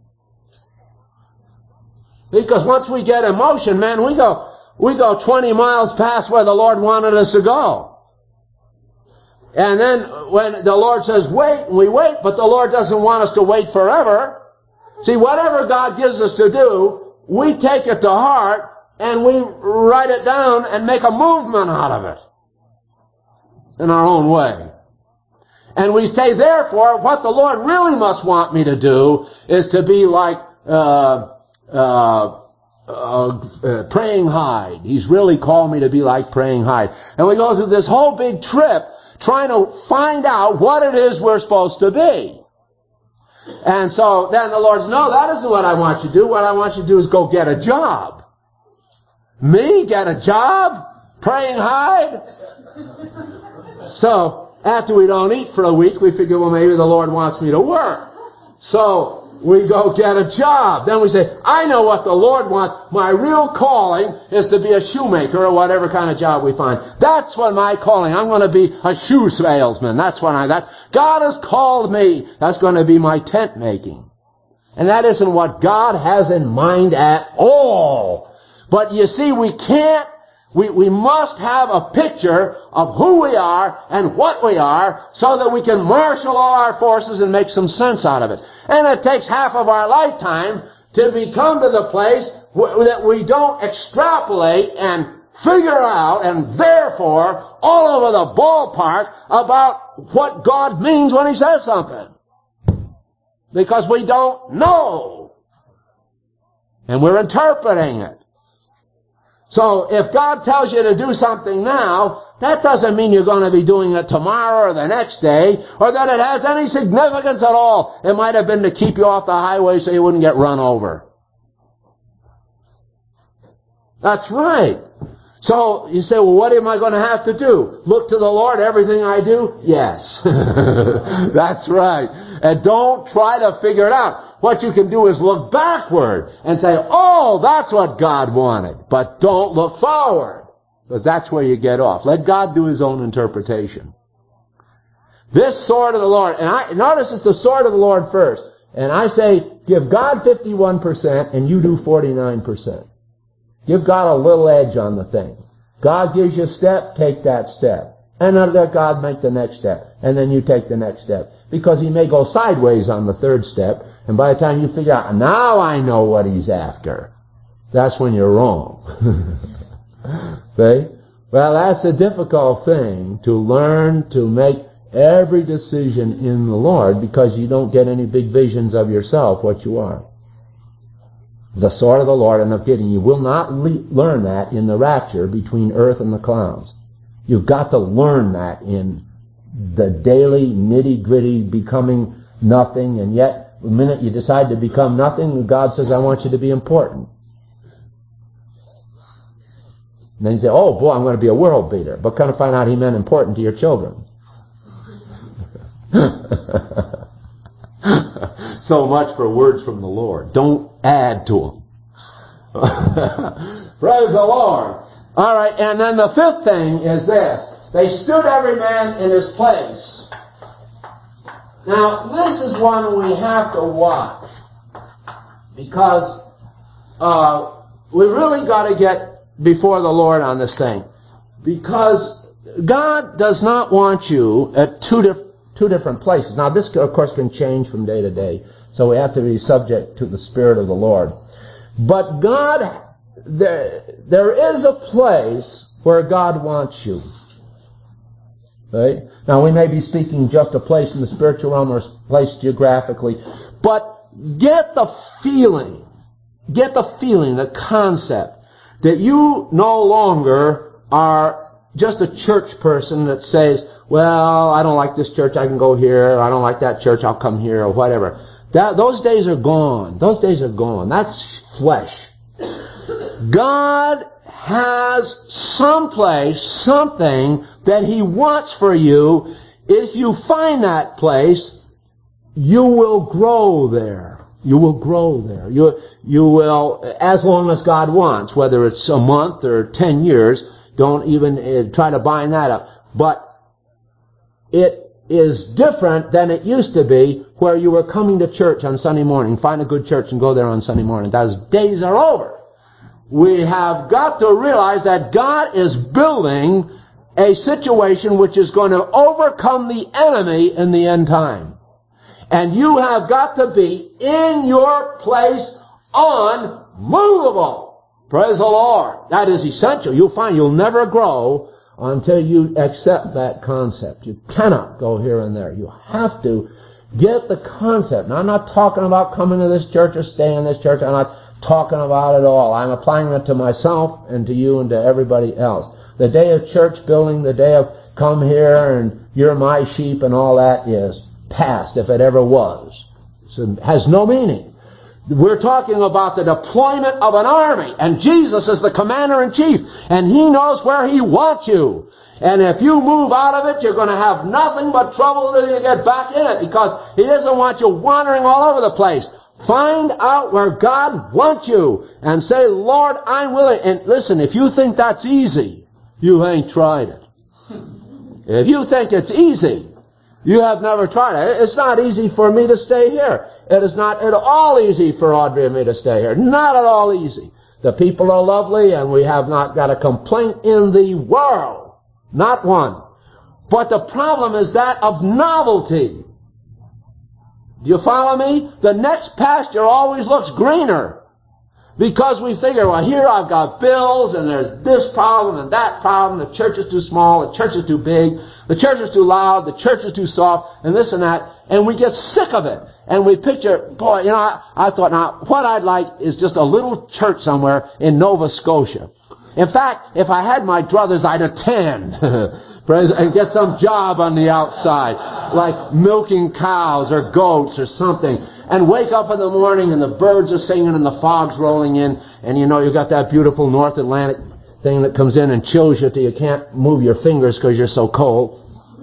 Because once we get in motion, man, we go, we go twenty miles past where the Lord wanted us to go. And then when the Lord says wait, we wait, but the Lord doesn't want us to wait forever. See, whatever God gives us to do, we take it to heart, and we write it down and make a movement out of it in our own way. And we say, therefore, what the Lord really must want me to do is to be like uh, uh, uh, uh, Praying Hyde. He's really called me to be like Praying Hyde. And we go through this whole big trip trying to find out what it is we're supposed to be. And so then the Lord says, no, that isn't what I want you to do. What I want you to do is go get a job. Me? Get a job? Praying Hyde? So, after we don't eat for a week, we figure, well, maybe the Lord wants me to work. So, we go get a job. Then we say, I know what the Lord wants. My real calling is to be a shoemaker or whatever kind of job we find. That's what my calling. I'm going to be a shoe salesman. That's what I, that, God has called me. That's going to be my tent making. And that isn't what God has in mind at all. But you see, we can't, we, we must have a picture of who we are and what we are so that we can marshal all our forces and make some sense out of it. And it takes half of our lifetime to become to the place w- that we don't extrapolate and figure out and therefore all over the ballpark about what God means when He says something. Because we don't know. And we're interpreting it. So if God tells you to do something now, that doesn't mean you're going to be doing it tomorrow or the next day, or that it has any significance at all. It might have been to keep you off the highway so you wouldn't get run over. That's right. So you say, well, what am I going to have to do? Look to the Lord, everything I do? Yes. That's right. And don't try to figure it out. What you can do is look backward and say, oh, that's what God wanted. But don't look forward, because that's where you get off. Let God do His own interpretation. This sword of the Lord, and I notice it's the sword of the Lord first. And I say, give God fifty-one percent and you do forty-nine percent. Give God a little edge on the thing. God gives you a step, take that step. And then let God make the next step. And then you take the next step. Because He may go sideways on the third step, and by the time you figure out, now I know what He's after, that's when you're wrong. See? Well, that's a difficult thing, to learn to make every decision in the Lord, because you don't get any big visions of yourself, what you are. The sword of the Lord and of Gideon. You will not le- learn that in the rapture between earth and the clouds. You've got to learn that in the daily nitty-gritty becoming nothing, and yet the minute you decide to become nothing, God says, I want you to be important. And then you say, oh boy, I'm going to be a world beater. But kind of find out he meant important to your children. So much for words from the Lord. Don't add to them. Praise the Lord. All right, and then the fifth thing is this. They stood every man in his place. Now, this is one we have to watch. Because uh, we really got to get before the Lord on this thing. Because God does not want you at two different Two different places. Now this, of course, can change from day to day, so we have to be subject to the Spirit of the Lord. But God, there, there is a place where God wants you. Right? Now we may be speaking just a place in the spiritual realm or a place geographically, but get the feeling, get the feeling, the concept, that you no longer are just a church person that says, well, I don't like this church, I can go here. I don't like that church, I'll come here, or whatever. That, those days are gone. Those days are gone. That's flesh. God has some place, something that He wants for you. If you find that place, you will grow there. You will grow there. You, you will, as long as God wants, whether it's a month or ten years, don't even uh, try to bind that up. But it is different than it used to be, where you were coming to church on Sunday morning. Find a good church and go there on Sunday morning. Those days are over. We have got to realize that God is building a situation which is going to overcome the enemy in the end time. And you have got to be in your place unmovable. Praise the Lord. That is essential. You'll find you'll never grow until you accept that concept. You cannot go here and there. You have to get the concept. Now, I'm not talking about coming to this church or staying in this church. I'm not talking about it all. I'm applying it to myself and to you and to everybody else. The day of church building, the day of come here and you're my sheep and all that is past, if it ever was. So it has no meaning. We're talking about the deployment of an army, and Jesus is the commander-in-chief, and He knows where He wants you. And if you move out of it, you're going to have nothing but trouble until you get back in it, because He doesn't want you wandering all over the place. Find out where God wants you, and say, Lord, I'm willing. And listen, if you think that's easy, you ain't tried it. If you think it's easy, you have never tried it. It's not easy for me to stay here. It is not at all easy for Audrey and me to stay here. Not at all easy. The people are lovely, and we have not got a complaint in the world. Not one. But the problem is that of novelty. Do you follow me? The next pasture always looks greener. Because we figure, well, here I've got bills, and there's this problem and that problem. The church is too small, the church is too big, the church is too loud, the church is too soft, and this and that. And we get sick of it. And we picture, boy, you know, I, I thought, now, what I'd like is just a little church somewhere in Nova Scotia. In fact, if I had my druthers, I'd attend. And get some job on the outside, like milking cows or goats or something. And wake up in the morning and the birds are singing and the fog's rolling in. And you know, you got that beautiful North Atlantic thing that comes in and chills you till you can't move your fingers because you're so cold.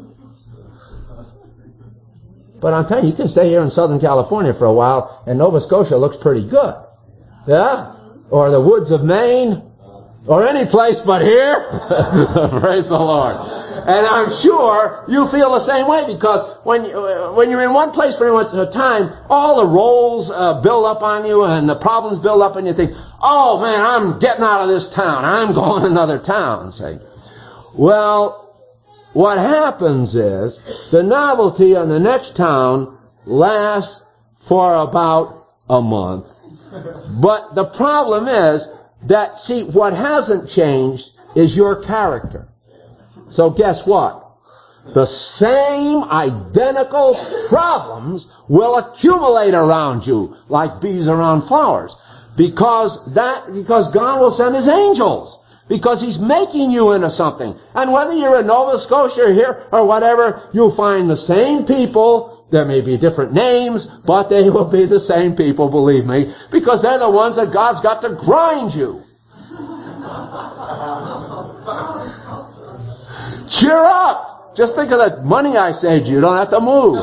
But I'm telling you, you can stay here in Southern California for a while, and Nova Scotia looks pretty good. Yeah? Or the woods of Maine. Or any place but here. Praise the Lord. And I'm sure you feel the same way, because when you, when you're in one place for a time, all the roles uh, build up on you and the problems build up, and you think, oh man, I'm getting out of this town. I'm going to another town. Say, well, what happens is the novelty in the next town lasts for about a month. But the problem is that, see, what hasn't changed is your character. So guess what? The same identical problems will accumulate around you like bees around flowers. Because that, because God will send His angels. Because He's making you into something. And whether you're in Nova Scotia or here or whatever, you'll find the same people. There may be different names, but they will be the same people, believe me, because they're the ones that God's got to grind you. Cheer up! Just think of that money I saved you. You don't have to move.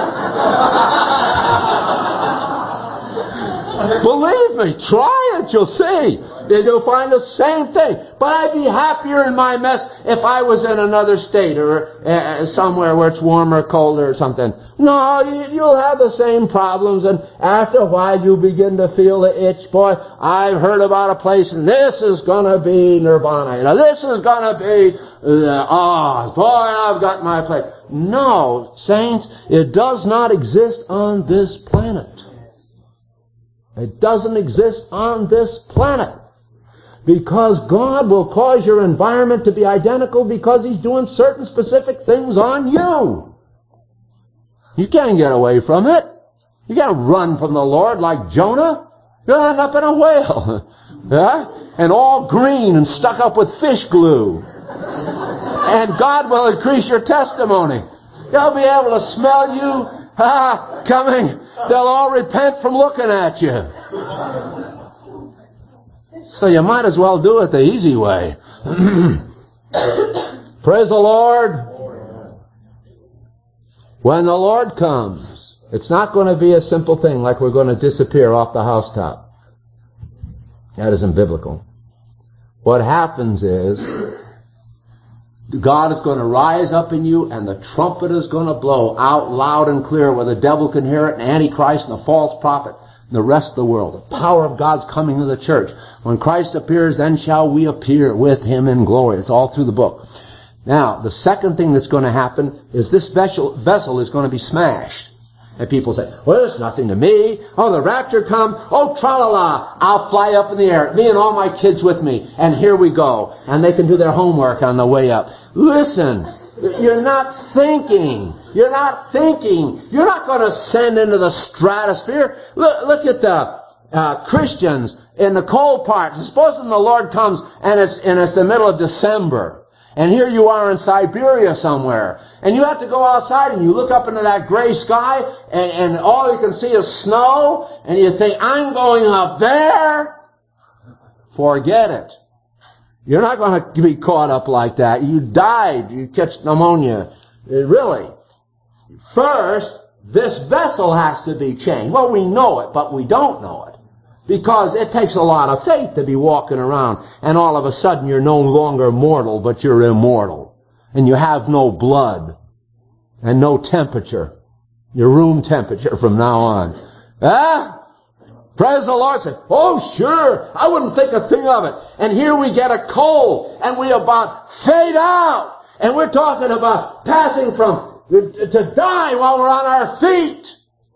Believe me, try it, you'll see. You'll find the same thing. But I'd be happier in my mess if I was in another state or uh, somewhere where it's warmer or colder or something. No, you, you'll have the same problems, and after a while you begin to feel the itch. Boy, I've heard about a place, and this is going to be nirvana. You know, this is going to be, uh, oh, boy, I've got my place. No, saints, it does not exist on this planet. It doesn't exist on this planet. Because God will cause your environment to be identical because He's doing certain specific things on you. You can't get away from it. You can't run from the Lord like Jonah. You'll end up in a whale. Yeah? And all green and stuck up with fish glue. And God will increase your testimony. They'll be able to smell you ah, coming. They'll all repent from looking at you. So you might as well do it the easy way. Praise the Lord. When the Lord comes, it's not going to be a simple thing like we're going to disappear off the housetop. That isn't biblical. What happens is, God is going to rise up in you, and the trumpet is going to blow out loud and clear where the devil can hear it, and Antichrist and the false prophet and the rest of the world. The power of God's coming to the church. When Christ appears, then shall we appear with Him in glory. It's all through the book. Now, the second thing that's going to happen is this vessel, vessel is going to be smashed. And people say, well, it's nothing to me. Oh, the rapture come. Oh, tra-la-la. I'll fly up in the air. Me and all my kids with me. And here we go. And they can do their homework on the way up. Listen, you're not thinking. You're not thinking. You're not going to ascend into the stratosphere. Look, look at the uh, Christians in the cold parts. Supposing the Lord comes and it's, and it's the middle of December. And here you are in Siberia somewhere. And you have to go outside and you look up into that gray sky and, and all you can see is snow. And you think, I'm going up there. Forget it. You're not going to be caught up like that. You died. You catch pneumonia. Really. First, this vessel has to be changed. Well, we know it, but we don't know it. Because it takes a lot of faith to be walking around, and all of a sudden you're no longer mortal, but you're immortal. And you have no blood, and no temperature. Your room temperature from now on. Ah? Praise the Lord. Say, oh sure, I wouldn't think a thing of it. And here we get a cold, and we about fade out. And we're talking about passing from, to die while we're on our feet.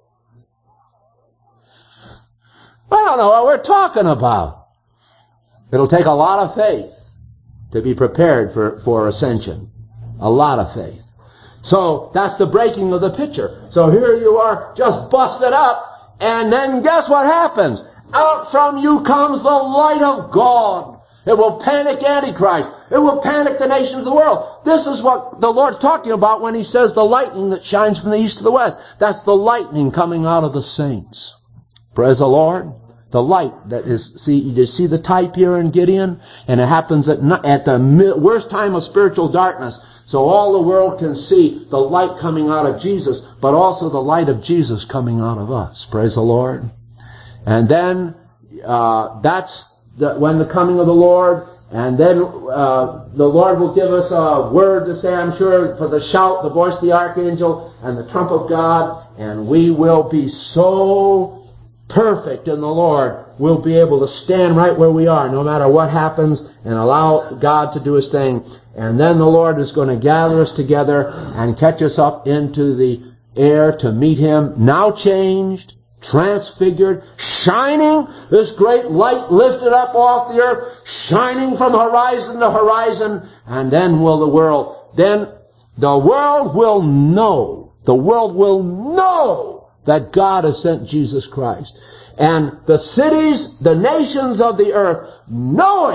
I don't know what we're talking about. It'll take a lot of faith to be prepared for, for ascension. A lot of faith. So that's the breaking of the picture. So here you are, just busted up, and then guess what happens? Out from you comes the light of God. It will panic Antichrist. It will panic the nations of the world. This is what the Lord's talking about when He says the lightning that shines from the east to the west. That's the lightning coming out of the saints. Praise the Lord. The light that is, see, you see the type here in Gideon? And it happens at, at the worst time of spiritual darkness. So all the world can see the light coming out of Jesus, but also the light of Jesus coming out of us. Praise the Lord. And then, uh, that's the, when the coming of the Lord, and then, uh, the Lord will give us a word to say, I'm sure, for the shout, the voice of the archangel, and the trump of God, and we will be so perfect in the Lord, we'll be able to stand right where we are no matter what happens and allow God to do His thing. And then the Lord is going to gather us together and catch us up into the air to meet Him, now changed, transfigured, shining, this great light lifted up off the earth, shining from horizon to horizon, and then will the world, then the world will know, the world will know that God has sent Jesus Christ. And the cities, the nations of the earth, knowing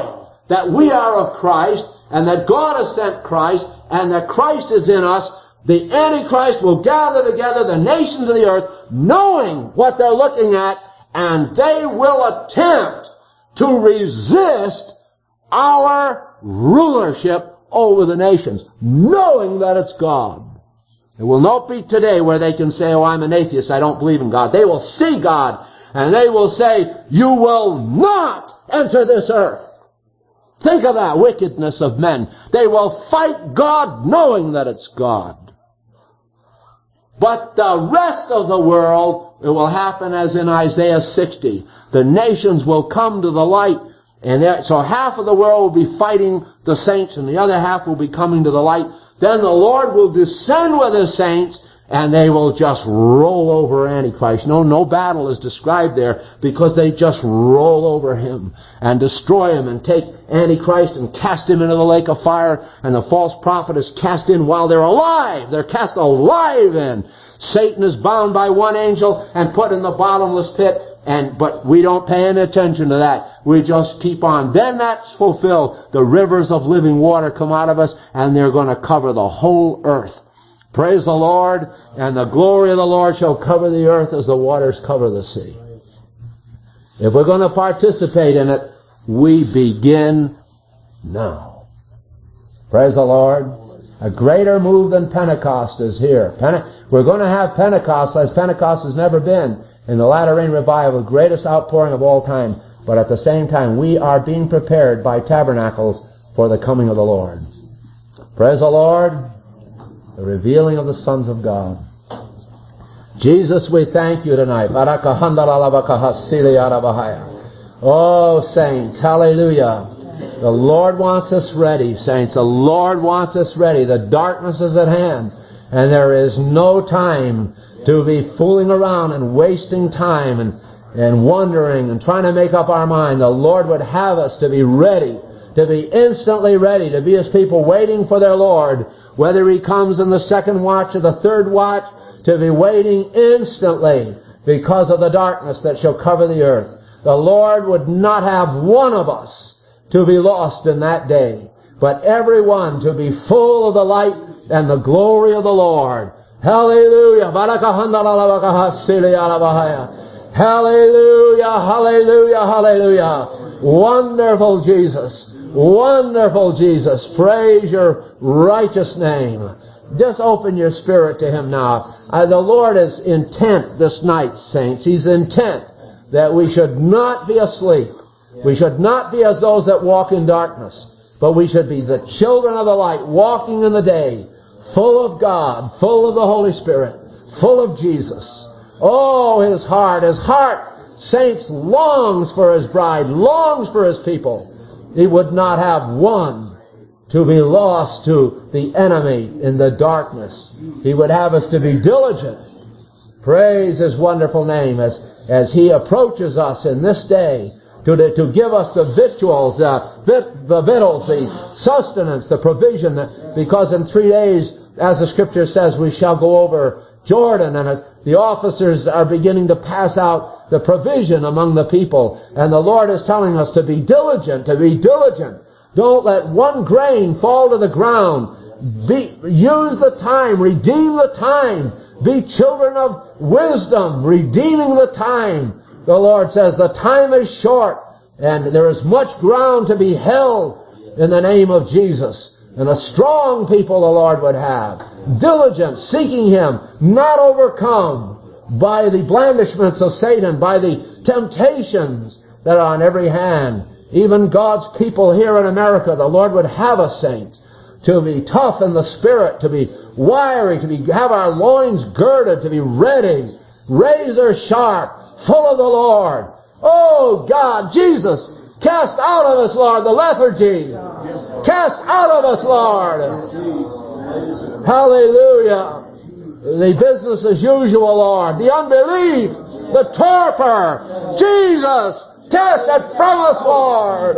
that we are of Christ, and that God has sent Christ, and that Christ is in us, the Antichrist will gather together the nations of the earth, knowing what they're looking at, and they will attempt to resist our rulership over the nations, knowing that it's God. It will not be today where they can say, oh, I'm an atheist, I don't believe in God. They will see God, and they will say, you will not enter this earth. Think of that wickedness of men. They will fight God knowing that it's God. But the rest of the world, it will happen as in Isaiah sixty. The nations will come to the light, and so half of the world will be fighting the saints, and the other half will be coming to the light. Then the Lord will descend with His saints, and they will just roll over Antichrist. No, no battle is described there, because they just roll over him and destroy him and take Antichrist and cast him into the lake of fire, and the false prophet is cast in while they're alive. They're cast alive in. Satan is bound by one angel and put in the bottomless pit, and but we don't pay any attention to that. We just keep on. Then that's fulfilled. The rivers of living water come out of us, and they're going to cover the whole earth. Praise the Lord, and the glory of the Lord shall cover the earth as the waters cover the sea. If we're going to participate in it, we begin now. Praise the Lord. A greater move than Pentecost is here. Pente- we're going to have Pentecost as Pentecost has never been in the latter rain revival, the greatest outpouring of all time. But at the same time, we are being prepared by tabernacles for the coming of the Lord. Praise the Lord. The revealing of the sons of God. Jesus, we thank you tonight. Oh, saints, hallelujah. The Lord wants us ready, saints. The Lord wants us ready. The darkness is at hand, and there is no time to be fooling around and wasting time and, and wondering and trying to make up our mind. The Lord would have us to be ready, to be instantly ready, to be His people waiting for their Lord, whether He comes in the second watch or the third watch, to be waiting instantly because of the darkness that shall cover the earth. The Lord would not have one of us to be lost in that day, but everyone to be full of the light and the glory of the Lord. Hallelujah! Hallelujah! Hallelujah! Hallelujah! Wonderful Jesus! Wonderful Jesus! Praise your righteous name. Just open your spirit to Him now. Uh, the Lord is intent this night, saints. He's intent that we should not be asleep. We should not be as those that walk in darkness, but we should be the children of the light, walking in the day, full of God, full of the Holy Spirit, full of Jesus. Oh, His heart, His heart, saints, longs for His bride, longs for His people. He would not have one to be lost to the enemy in the darkness. He would have us to be diligent. Praise His wonderful name as, as He approaches us in this day to, to give us the victuals, uh, vit, the victuals, the sustenance, the provision, because in three days, as the Scripture says, we shall go over Jordan, and uh, the officers are beginning to pass out the provision among the people, and the Lord is telling us to be diligent, to be diligent. Don't let one grain fall to the ground. Be, use the time, redeem the time. Be children of wisdom, redeeming the time. The Lord says the time is short, and there is much ground to be held in the name of Jesus. And a strong people the Lord would have. Diligent, seeking Him, not overcome by the blandishments of Satan, by the temptations that are on every hand. Even God's people here in America, the Lord would have us, saints, to be tough in the spirit, to be wiry, to be have our loins girded, to be ready, razor sharp, full of the Lord. Oh God, Jesus, cast out of us, Lord, the lethargy. Cast out of us, Lord. Hallelujah. The business as usual, Lord. The unbelief, the torpor. Jesus, cast it from us, Lord.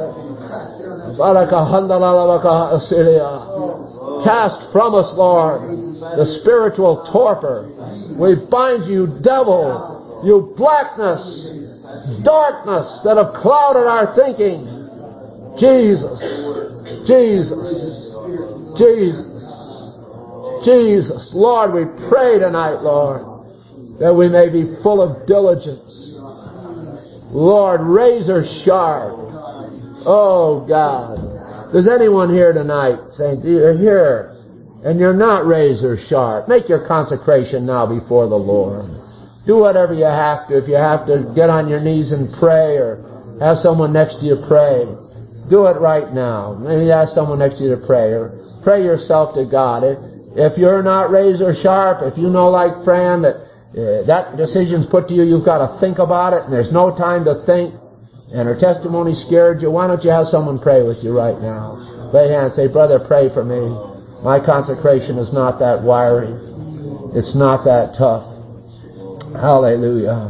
Cast from us, Lord, the spiritual torpor. We bind you, devil, you blackness, darkness that have clouded our thinking. Jesus. Jesus. Jesus. Jesus. Lord, we pray tonight, Lord, that we may be full of diligence. Lord, razor sharp. Oh, God. Does anyone here tonight say, you're here and you're not razor sharp? Make your consecration now before the Lord. Do whatever you have to. If you have to get on your knees and pray or have someone next to you pray, do it right now. Maybe ask someone next to you to pray or pray yourself to God. If, if you're not razor sharp, if you know like Fran that uh, that decision's put to you, you've got to think about it and there's no time to think and her testimony scared you, why don't you have someone pray with you right now? Lay hands, say, brother, pray for me. My consecration is not that wiry. It's not that tough. Hallelujah.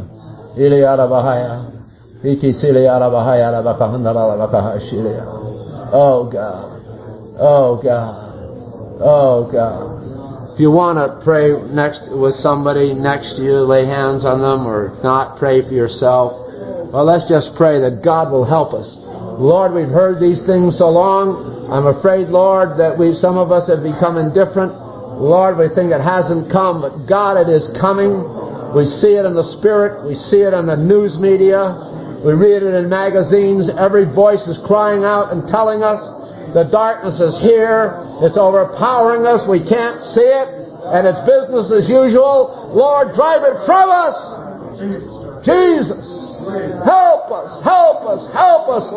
Oh God. Oh God. Oh God. If you want to pray next with somebody next to you, lay hands on them, or if not, pray for yourself. Well, let's just pray that God will help us. Lord, we've heard these things so long. I'm afraid, Lord, that we some of us have become indifferent. Lord, we think it hasn't come, but God, it is coming. We see it in the Spirit. We see it in the news media. We read it in magazines. Every voice is crying out and telling us the darkness is here. It's overpowering us. We can't see it. And it's business as usual. Lord, drive it from us. Jesus, help us, help us, help us,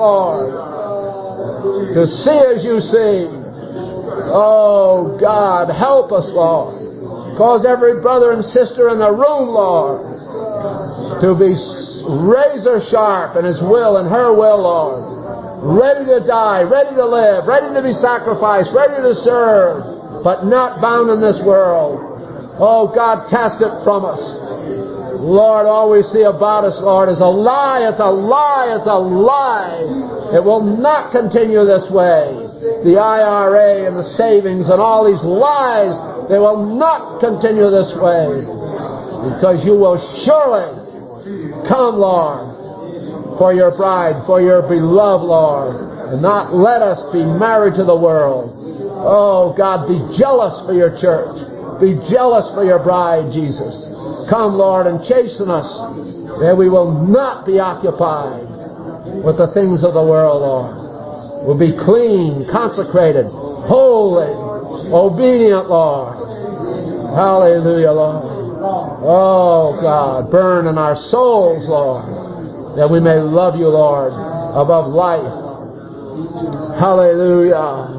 Lord, to see as you see. Oh, God, help us, Lord. Cause every brother and sister in the room, Lord, to be razor sharp in his will and her will, Lord. Ready to die, ready to live, ready to be sacrificed, ready to serve, but not bound in this world. Oh, God, cast it from us. Lord, all we see about us, Lord, is a lie. It's a lie. It's a lie. It will not continue this way. The I R A and the savings and all these lies, they will not continue this way, because you will surely come, Lord, for your bride, for your beloved, Lord, and not let us be married to the world. Oh, God, be jealous for your church. Be jealous for your bride, Jesus. Come, Lord, and chasten us, that we will not be occupied with the things of the world, Lord. We'll be clean, consecrated, holy, obedient, Lord. Hallelujah, Lord. Oh, God, burn in our souls, Lord, that we may love you, Lord, above life. Hallelujah.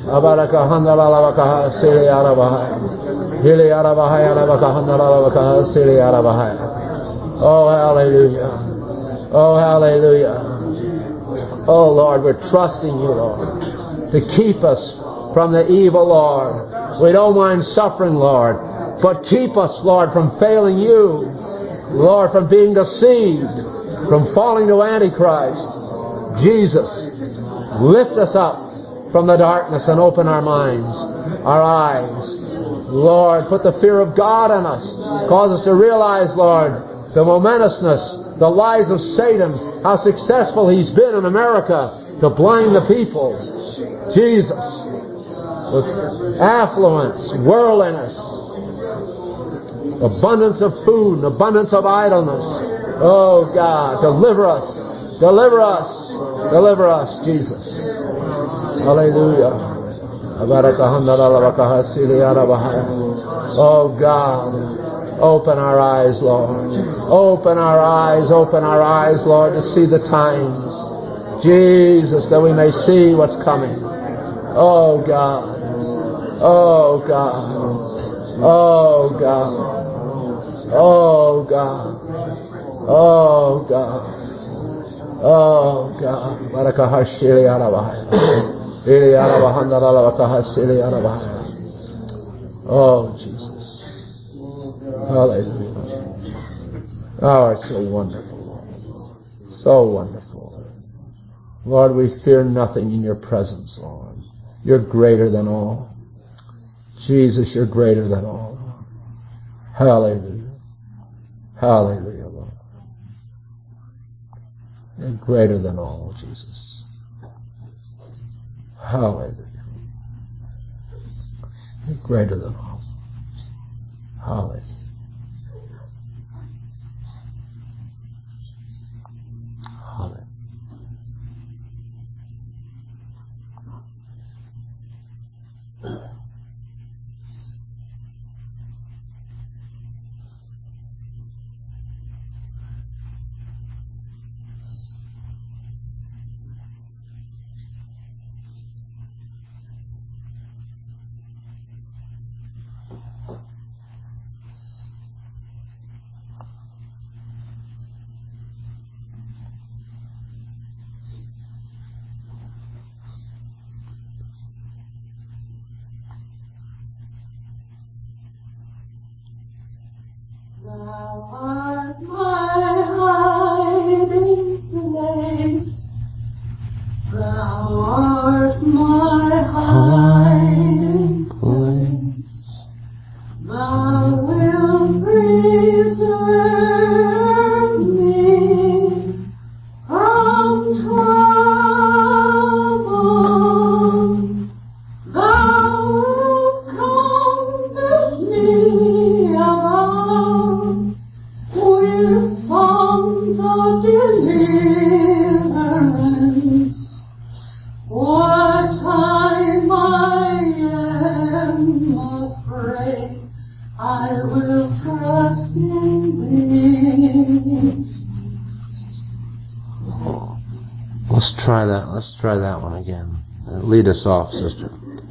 Oh, hallelujah. Oh, hallelujah. Oh, Lord, we're trusting you, Lord, to keep us from the evil, Lord. We don't mind suffering, Lord, but keep us, Lord, from failing you, Lord, from being deceived, from falling to Antichrist. Jesus, lift us up from the darkness and open our minds, our eyes. Lord, put the fear of God in us. Cause us to realize, Lord, the momentousness, the lies of Satan, how successful he's been in America to blind the people. Jesus, with affluence, worldliness, abundance of food, abundance of idleness. Oh, God, deliver us, deliver us, deliver us, Jesus. Hallelujah. Oh, God, open our eyes, Lord. Open our eyes, open our eyes, Lord, to see the times. Jesus, that we may see what's coming. Oh, God. Oh, God. Oh, God. Oh, God. Oh, God. Oh, God. Barakahashili Arabahaya. Oh, Jesus. Hallelujah. Oh, it's so wonderful, Lord. So wonderful. Lord, we fear nothing in your presence, Lord. You're greater than all. Jesus, you're greater than all. Hallelujah. Hallelujah, Lord. You're greater than all, Jesus. Hallelujah. You're greater than all. Hallelujah. Hallelujah. Thou art my hiding place. Thou art my hiding place. Thou wilt preserve me from trouble. Thou wilt compass me around with songs of deliverance. What time I am afraid, I will trust in thee. Let's try that. Let's try that one again. Lead us off, sister.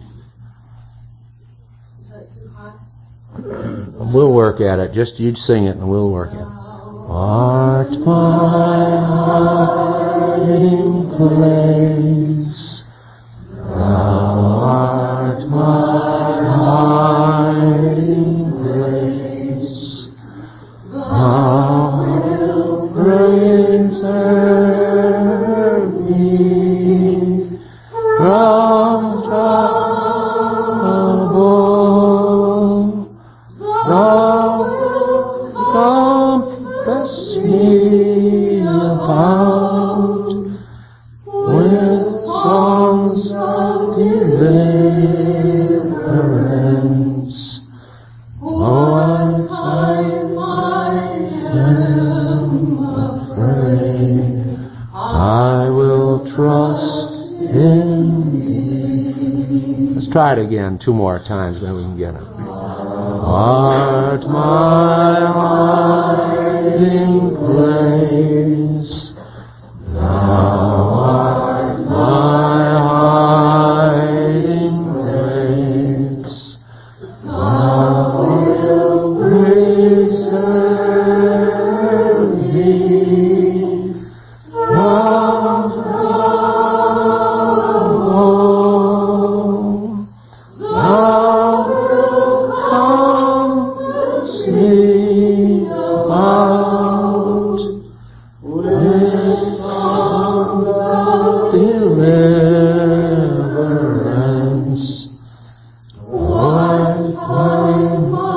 Is that too high? We'll work at it. Just you sing it and we'll work it. Art my hiding place. Thou art my hiding place. Thou wilt preserve me from trouble. Thou wilt compass me about with songs of deliverance. What time I am afraid, I will trust in thee. Let's try it again two more times, maybe we can get it. Art my hiding place. Thou art my hiding place. Thou wilt preserve me from trouble. Thou wilt compass me about with songs of deliverance. What time I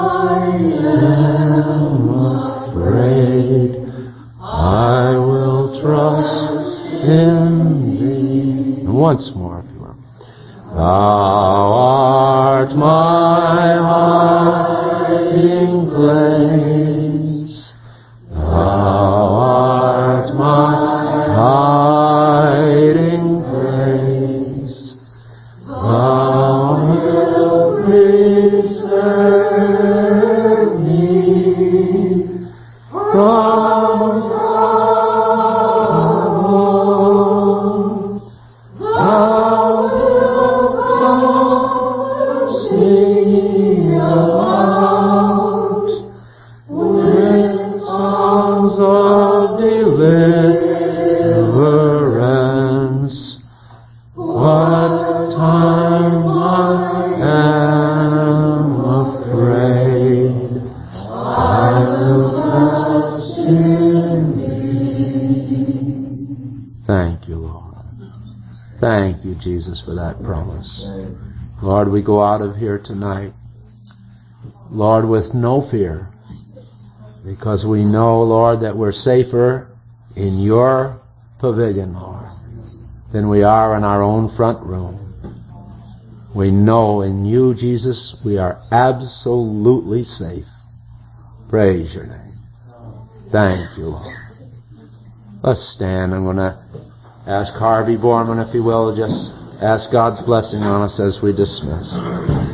am afraid, I will trust in thee. And once more, if you will. Thou art my hiding place. Thou art my hiding place. Thou wilt preserve me from trouble. Thou wilt compass me about with songs of deliverance. What time I am afraid, I will trust in thee. Thank you, Lord. Thank you, Jesus, for that promise. Lord, we go out of here tonight, Lord, with no fear, because we know, Lord, that we're safer in your pavilion, Lord, than we are in our own front room. We know in you, Jesus, we are absolutely safe. Praise your name. Thank you, Lord. Let's stand. I'm going to ask Harvey Borman, if he will, just ask God's blessing on us as we dismiss. Oh,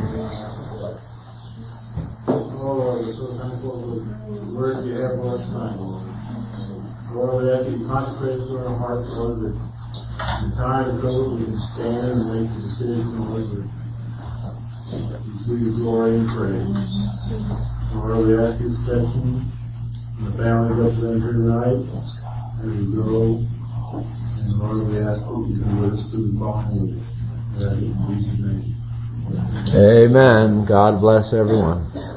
Lord, we're so thankful for the word you have for us tonight, Lord. Lord, we ask you to consecrate to our hearts, Lord, that in time of trouble we can stand and make the decision, Lord, that you give you glory and praise. Lord, we ask you protection and the family represented here tonight as we go. And Lord, we ask that you be with us through the following week. In Jesus' name. Amen. God bless everyone.